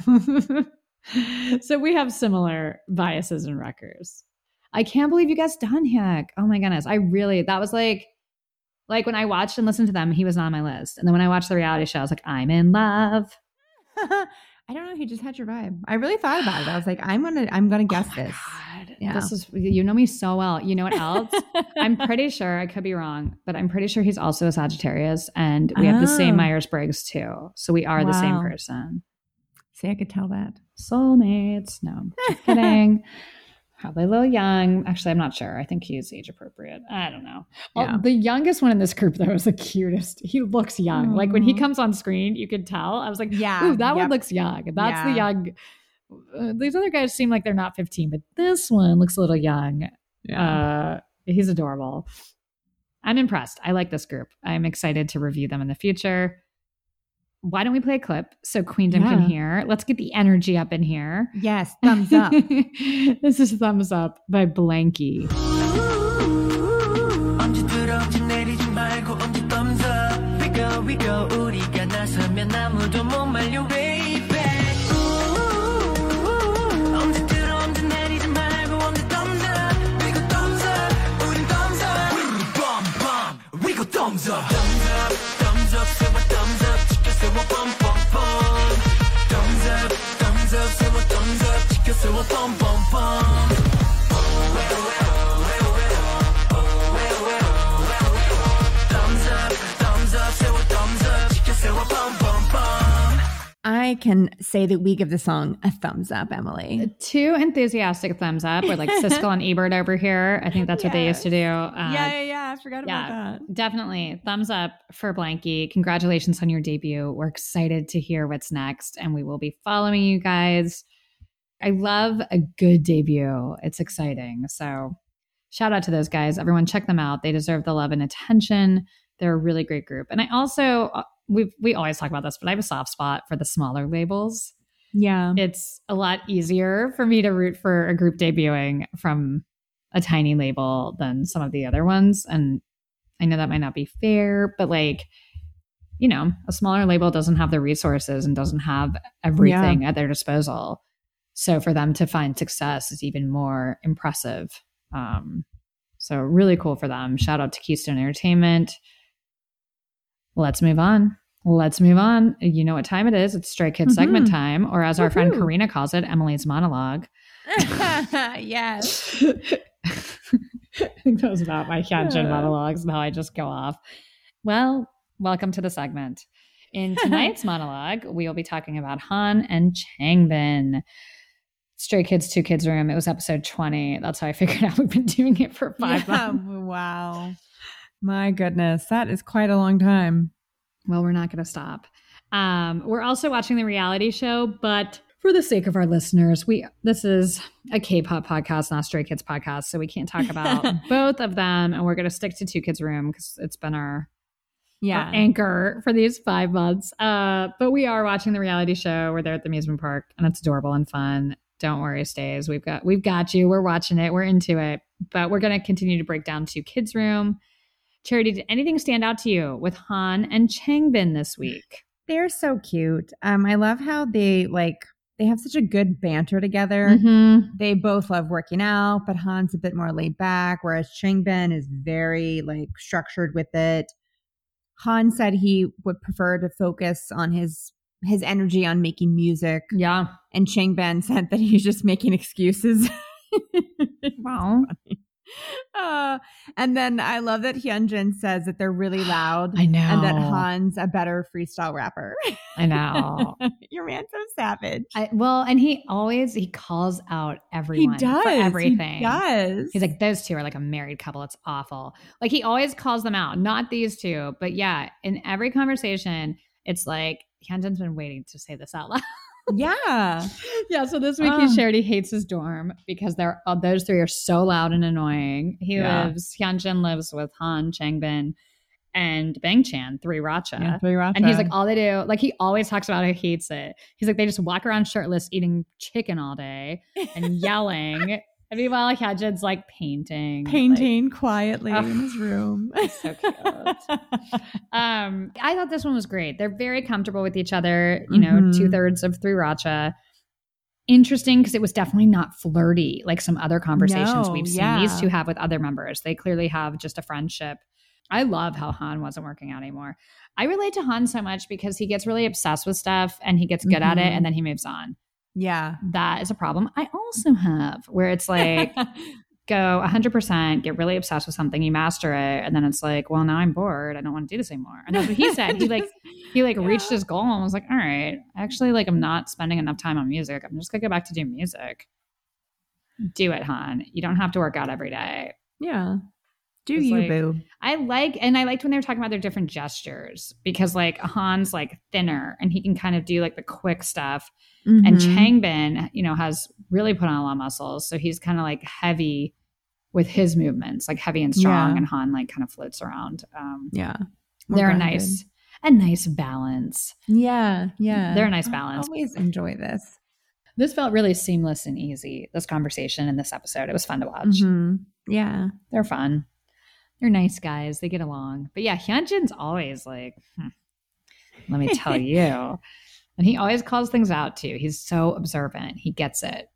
So we have similar biases and records. I can't believe you guys Donghyuk. Oh my goodness. That was like when I watched and listened to them, he was not on my list. And then when I watched the reality show, I was like, I'm in love. I don't know. He just had your vibe. I really thought about it. I was like, I'm gonna guess this. God. Yeah. This is, you know me so well. You know what else? I'm pretty sure, I could be wrong, but I'm pretty sure he's also a Sagittarius, and we have the same Myers-Briggs too. So we are the same Wow. person. See, I could tell that. Soulmates. No, just kidding. Probably a little young. Actually, I'm not sure. I think he's age appropriate. I don't know. Yeah. The youngest one in this group, though, is the cutest. He looks young. Like when he Aw. comes on screen, you could tell. I was like, Yeah, ooh, that one yep. looks young. That's the Yeah. young. These other guys seem like they're not 15, but this one looks a little young. He's adorable. I'm impressed. I like this group. I'm excited to review them in the future. Why don't we play a clip so Queendom can Yeah. hear? Let's get the energy up in here. Yes, thumbs up. This is Thumbs Up by Blanky. 엄지 들어 엄지 내리지 말고 엄지 thumbs up We go 우리가 나서면 아무도 못 말려 baby 엄지 들어 엄지 내리지 말고 엄지 thumbs up We go thumbs up 우린 thumbs up Bomb bomb We go thumbs up Thumbs up 세워 thumbs up 지켜 세워 bum bum bum Thumbs up 세워 thumbs up 지켜 세워 bum bum bum I can say that we give the song a thumbs up, Emily. Two enthusiastic thumbs up. We're like Siskel and Ebert over here. I think that's what they used to do. Yeah. I forgot about that. Definitely. Thumbs up for Blanky. Congratulations on your debut. We're excited to hear what's next, and we will be following you guys. I love a good debut. It's exciting. So shout out to those guys. Everyone check them out. They deserve the love and attention. They're a really great group. And I also, we always talk about this, but I have a soft spot for the smaller labels. Yeah. It's a lot easier for me to root for a group debuting from a tiny label than some of the other ones. And I know that might not be fair, but like, you know, a smaller label doesn't have the resources and doesn't have everything at their disposal. So for them to find success is even more impressive. So really cool for them. Shout out to Keystone Entertainment. Let's move on. You know what time it is. It's Stray Kids segment time, or as our friend Karina calls it, Emily's monologue. Yes. I think that was about my Hyunjin monologues and how I just go off. Well, welcome to the segment. In tonight's monologue, we will be talking about Han and Changbin. Stray Kids, Two Kids Room. It was episode 20. That's how I figured out we've been doing it for 5 months. Wow. My goodness. That is quite a long time. Well, we're not going to stop. We're also watching the reality show, but for the sake of our listeners, this is a K-pop podcast, not a Stray Kids podcast, so we can't talk about both of them, and we're going to stick to Two Kids Room because it's been our anchor for these 5 months. But we are watching the reality show. We're there at the amusement park, and it's adorable and fun. Don't worry, Stays. We've got you. We're watching it. We're into it. But we're going to continue to break down Two Kids Room. Charity, did anything stand out to you with Han and Changbin this week? They're so cute. I love how they have such a good banter together. Mm-hmm. They both love working out, but Han's a bit more laid back, whereas Changbin is very structured with it. Han said he would prefer to focus on his energy on making music. Yeah. And Changbin said that he's just making excuses. Wow. And then I love that Hyunjin says that they're really loud. I know. And that Han's a better freestyle rapper. I know. Your man's so savage. And he calls out everyone. He does. For everything. He does. He's like, those two are like a married couple. It's awful. Like he always calls them out. Not these two. But yeah, in every conversation, it's like, Hyunjin's been waiting to say this out loud. Yeah. Yeah. So this week he shared he hates his dorm because those three are so loud and annoying. Hyunjin lives with Han, Changbin, and Bangchan, Threeracha. Yeah, Threeracha. And he's like, all they do, like he always talks about how he hates it. He's like, they just walk around shirtless eating chicken all day and yelling. And meanwhile, Hyunjin's like painting quietly in his room. So cute. I thought this one was great. They're very comfortable with each other, you know, 2/3 of Threeracha. Interesting because it was definitely not flirty like some other conversations we've seen these two have with other members. They clearly have just a friendship. I love how Han wasn't working out anymore. I relate to Han so much because he gets really obsessed with stuff and he gets good at it and then he moves on. Yeah. That is a problem I also have, where it's like, go 100%, get really obsessed with something, you master it, and then it's like, well, now I'm bored. I don't want to do this anymore. And that's what he said. He reached his goal and was like, all right, actually, like, I'm not spending enough time on music. I'm just gonna go back to doing music. Do it, Han. You don't have to work out every day. Yeah. Do It's you, like, boo? I liked when they were talking about their different gestures, because like Han's like thinner and he can kind of do like the quick stuff. And Changbin, has really put on a lot of muscles. So he's kind of like heavy with his movements, like heavy and strong. Yeah. And Han like kind of floats around. Yeah. They're grounded. a nice balance. Yeah. Yeah. They're a nice balance. I always enjoy this. This felt really seamless and easy, this conversation in this episode. It was fun to watch. Yeah. They're fun. They're nice guys. They get along. But yeah, Hyunjin's always like, let me tell you. And he always calls things out too. He's so observant. He gets it.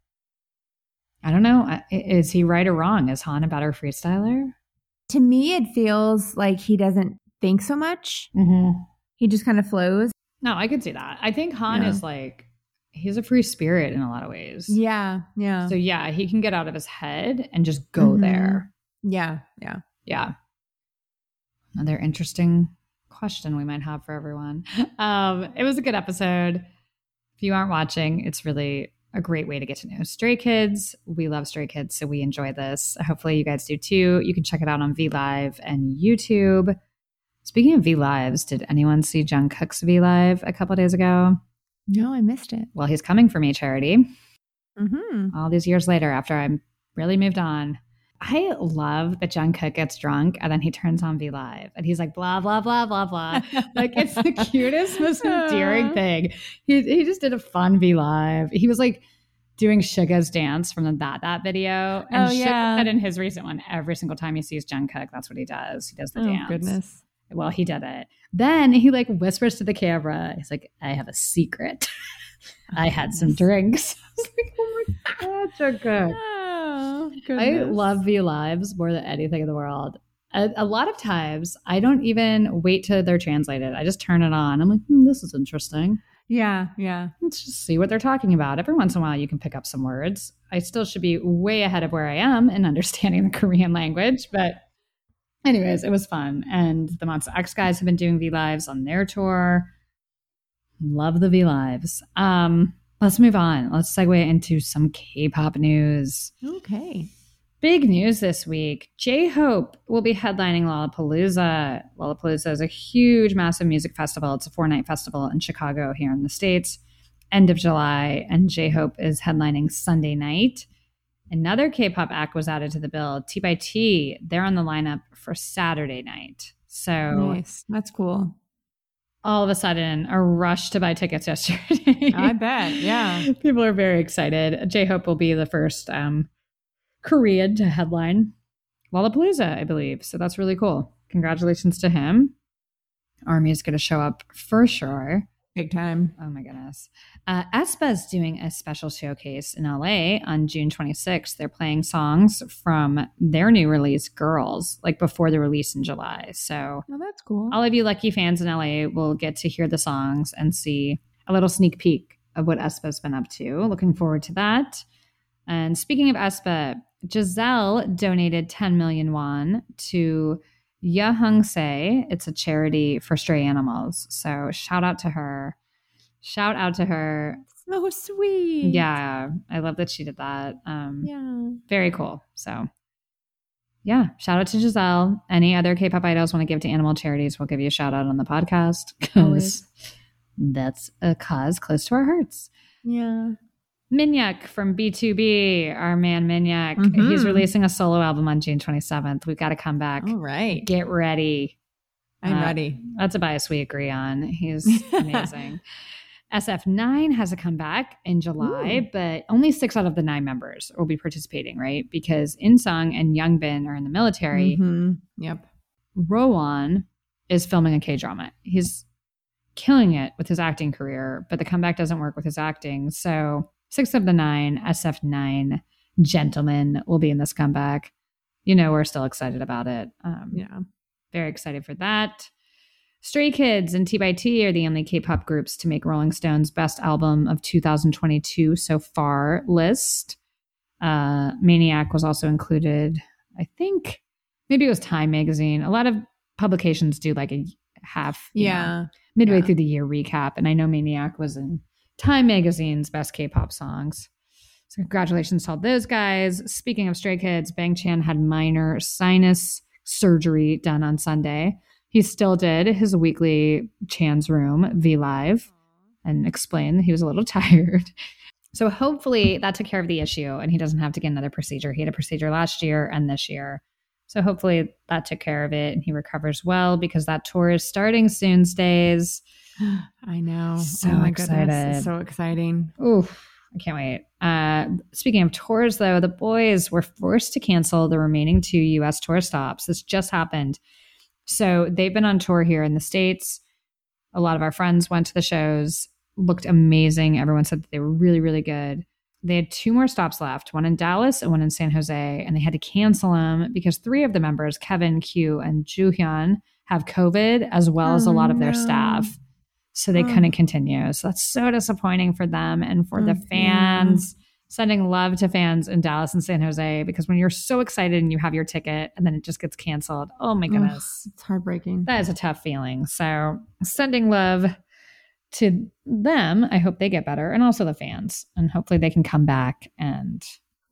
I don't know. Is he right or wrong? Is Han a better freestyler? To me, it feels like he doesn't think so much. He just kind of flows. No, I could see that. I think Han Yeah. is like, he's a free spirit in a lot of ways. Yeah. Yeah. So yeah, he can get out of his head and just go there. Yeah. Yeah. Yeah. Another interesting question we might have for everyone. It was a good episode. If you aren't watching, it's really a great way to get to know Stray Kids. We love Stray Kids, so we enjoy this. Hopefully you guys do too. You can check it out on VLive and YouTube. Speaking of VLives, did anyone see Jungkook's VLive a couple days ago? No, I missed it. Well, he's coming for me, Charity. All these years later, after I'm really moved on. I love that Jungkook gets drunk and then he turns on VLive and he's like, blah, blah, blah, blah, blah. Like, it's the cutest, most endearing thing. He just did a fun VLive. He was like doing Suga's dance from the That video. And Suga said in his recent one, every single time he sees Jungkook, that's what he does. He does the dance. Goodness. Well, he did it. Then he like whispers to the camera. He's like, I have a secret. I had some drinks. I was like, oh my God, Jungkook. Oh, I goodness. love VLives more than anything in the world. A lot of times, I don't even wait till they're translated. I just turn it on. I'm like, this is interesting. Yeah. Yeah. Let's just see what they're talking about. Every once in a while, you can pick up some words. I still should be way ahead of where I am in understanding the Korean language. But anyways, it was fun. And the Monsta X guys have been doing VLives on their tour. Love the VLives. Let's move on. Let's segue into some K-pop news. Okay. Big news this week. J-Hope will be headlining Lollapalooza. Lollapalooza is a huge, massive music festival. It's a 4-night festival in Chicago here in the States, end of July. And J-Hope is headlining Sunday night. Another K-pop act was added to the bill, T.by.T. They're on the lineup for Saturday night. So Nice. That's cool. all of a sudden, a rush to buy tickets yesterday. I bet. Yeah. People are very excited. J-Hope will be the first Korean to headline Lollapalooza, I believe. So that's really cool. Congratulations to him. Army is going to show up for sure. Big time. Oh my goodness. aespa's doing a special showcase in LA on June 26th. They're playing songs from their new release, Girls, like before the release in July. So Oh, that's cool. all of you lucky fans in LA will get to hear the songs and see a little sneak peek of what aespa's been up to. Looking forward to that. And speaking of aespa, Giselle donated 10 million won to Yeonghae. It's a charity for stray animals. So shout out to her. Shout out to her. So sweet. Yeah, I love that she did that. Yeah. Very cool. So yeah, shout out to Giselle. Any other K-pop idols want to give to animal charities, we'll give you a shout out on the podcast because Always. that's a cause close to our hearts. Yeah. Minhyuk from B2B, our man Minhyuk. Mhm. He's releasing a solo album on June 27th. We've got to come back. All right. Get ready. I'm ready. That's a bias we agree on. He's amazing. SF9 has a comeback in July, but only 6 out of the 9 members will be participating, right? Because Insung and Youngbin are in the military. Mhm. Yep. Rowan is filming a K-drama. He's killing it with his acting career, but the comeback doesn't work with his acting. So 6 of the 9 SF9 gentlemen will be in this comeback. You know, we're still excited about it. Yeah. Very excited for that. Stray Kids and T by T are the only K-pop groups to make Rolling Stone's Best Album of 2022 so far list. Maniac was also included. I think maybe it was Time Magazine. A lot of publications do like a half, midway through the year recap. And I know Maniac was in Time Magazine's Best K-pop Songs. So congratulations to all those guys. Speaking of Stray Kids, Bang Chan had minor sinus surgery done on Sunday. He still did his weekly Chan's Room V Live and explained that he was a little tired. So hopefully that took care of the issue and he doesn't have to get another procedure. He had a procedure last year and this year. So hopefully that took care of it and he recovers well because that tour is starting soon, Stays. I know. So excited. Goodness. It's so exciting. Oof. I can't wait. Speaking of tours, though, the boys were forced to cancel the remaining 2 U.S. tour stops. This just happened. So they've been on tour here in the States. A lot of our friends went to the shows, looked amazing. Everyone said that they were really, really good. They had 2 more stops left, one in Dallas and one in San Jose, and they had to cancel them because 3 of the members, Kevin, Q, and Joohyun, have COVID, as well as a lot of their staff. So they couldn't continue. So that's so disappointing for them and for the fans. Sending love to fans in Dallas and San Jose, because when you're so excited and you have your ticket and then it just gets canceled, oh my goodness. It's heartbreaking. That is a tough feeling. So sending love to them. I hope they get better, and also the fans. And hopefully they can come back and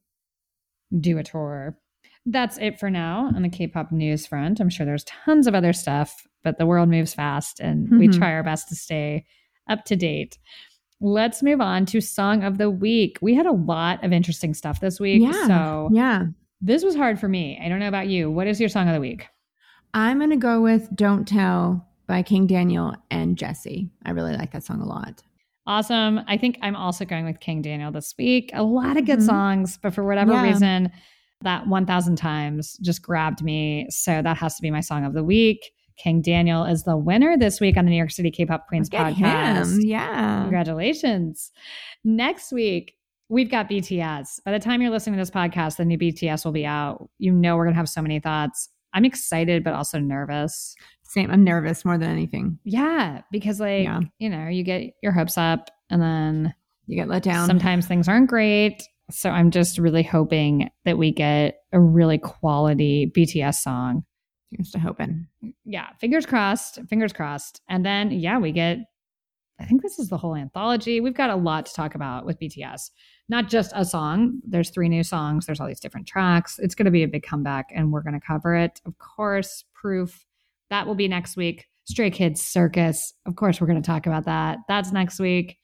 do a tour. That's it for now on the K-pop news front. I'm sure there's tons of other stuff, but the world moves fast and we try our best to stay up to date. Let's move on to Song of the Week. We had a lot of interesting stuff this week. So this was hard for me. I don't know about you. What is your Song of the Week? I'm going to go with Don't Tell by King Daniel and Jessie. I really like that song a lot. Awesome. I think I'm also going with King Daniel this week. A lot of good songs, but for whatever reason, that 1,000 Times just grabbed me. So that has to be my Song of the Week. King Daniel is the winner this week on the New York City K-Pop Queens podcast. Yeah. Congratulations. Next week, we've got BTS. By the time you're listening to this podcast, the new BTS will be out. You know we're going to have so many thoughts. I'm excited, but also nervous. Same. I'm nervous more than anything. Yeah, because you know, you get your hopes up and then you get let down. Sometimes things aren't great. So I'm just really hoping that we get a really quality BTS song. Here's to hoping. Yeah, fingers crossed. And then, we get, I think this is the whole anthology. We've got a lot to talk about with BTS. Not just a song. There's 3 new songs. There's all these different tracks. It's going to be a big comeback, and we're going to cover it. Of course, Proof. That will be next week. Stray Kids Circus. Of course, we're going to talk about that. That's next week.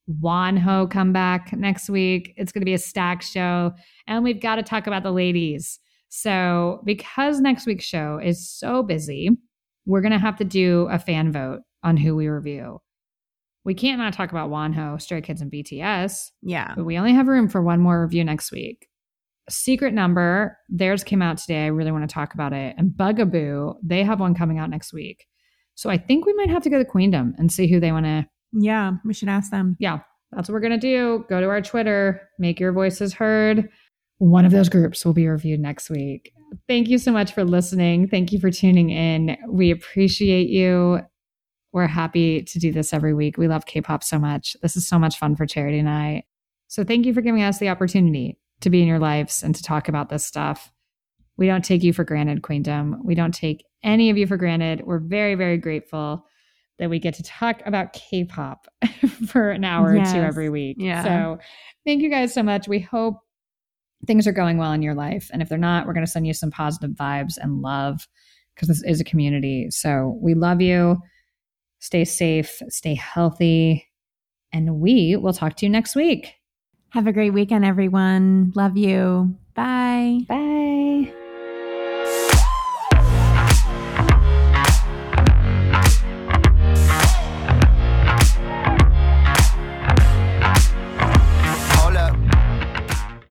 Wonho comeback next week. It's going to be a stacked show. And we've got to talk about the ladies. So because next week's show is so busy, we're going to have to do a fan vote on who we review. We can't not talk about Wonho, Stray Kids, and BTS. Yeah. But we only have room for one more review next week. Secret Number, theirs came out today. I really want to talk about it. And Bugaboo, they have one coming out next week. So I think we might have to go to Queendom and see who they want to. Yeah, we should ask them. Yeah, that's what we're going to do. Go to our Twitter, make your voices heard. One of those groups will be reviewed next week. Thank you so much for listening. Thank you for tuning in. We appreciate you. We're happy to do this every week. We love K-pop so much. This is so much fun for Charity and I. So thank you for giving us the opportunity to be in your lives and to talk about this stuff. We don't take you for granted, Queendom. We don't take any of you for granted. We're very, very grateful that we get to talk about K-pop for an hour or 2 every week. Yeah. So thank you guys so much. We hope things are going well in your life. And if they're not, we're going to send you some positive vibes and love, because this is a community. So we love you. Stay safe, stay healthy, and we will talk to you next week. Have a great weekend, everyone. Love you. Bye. Bye.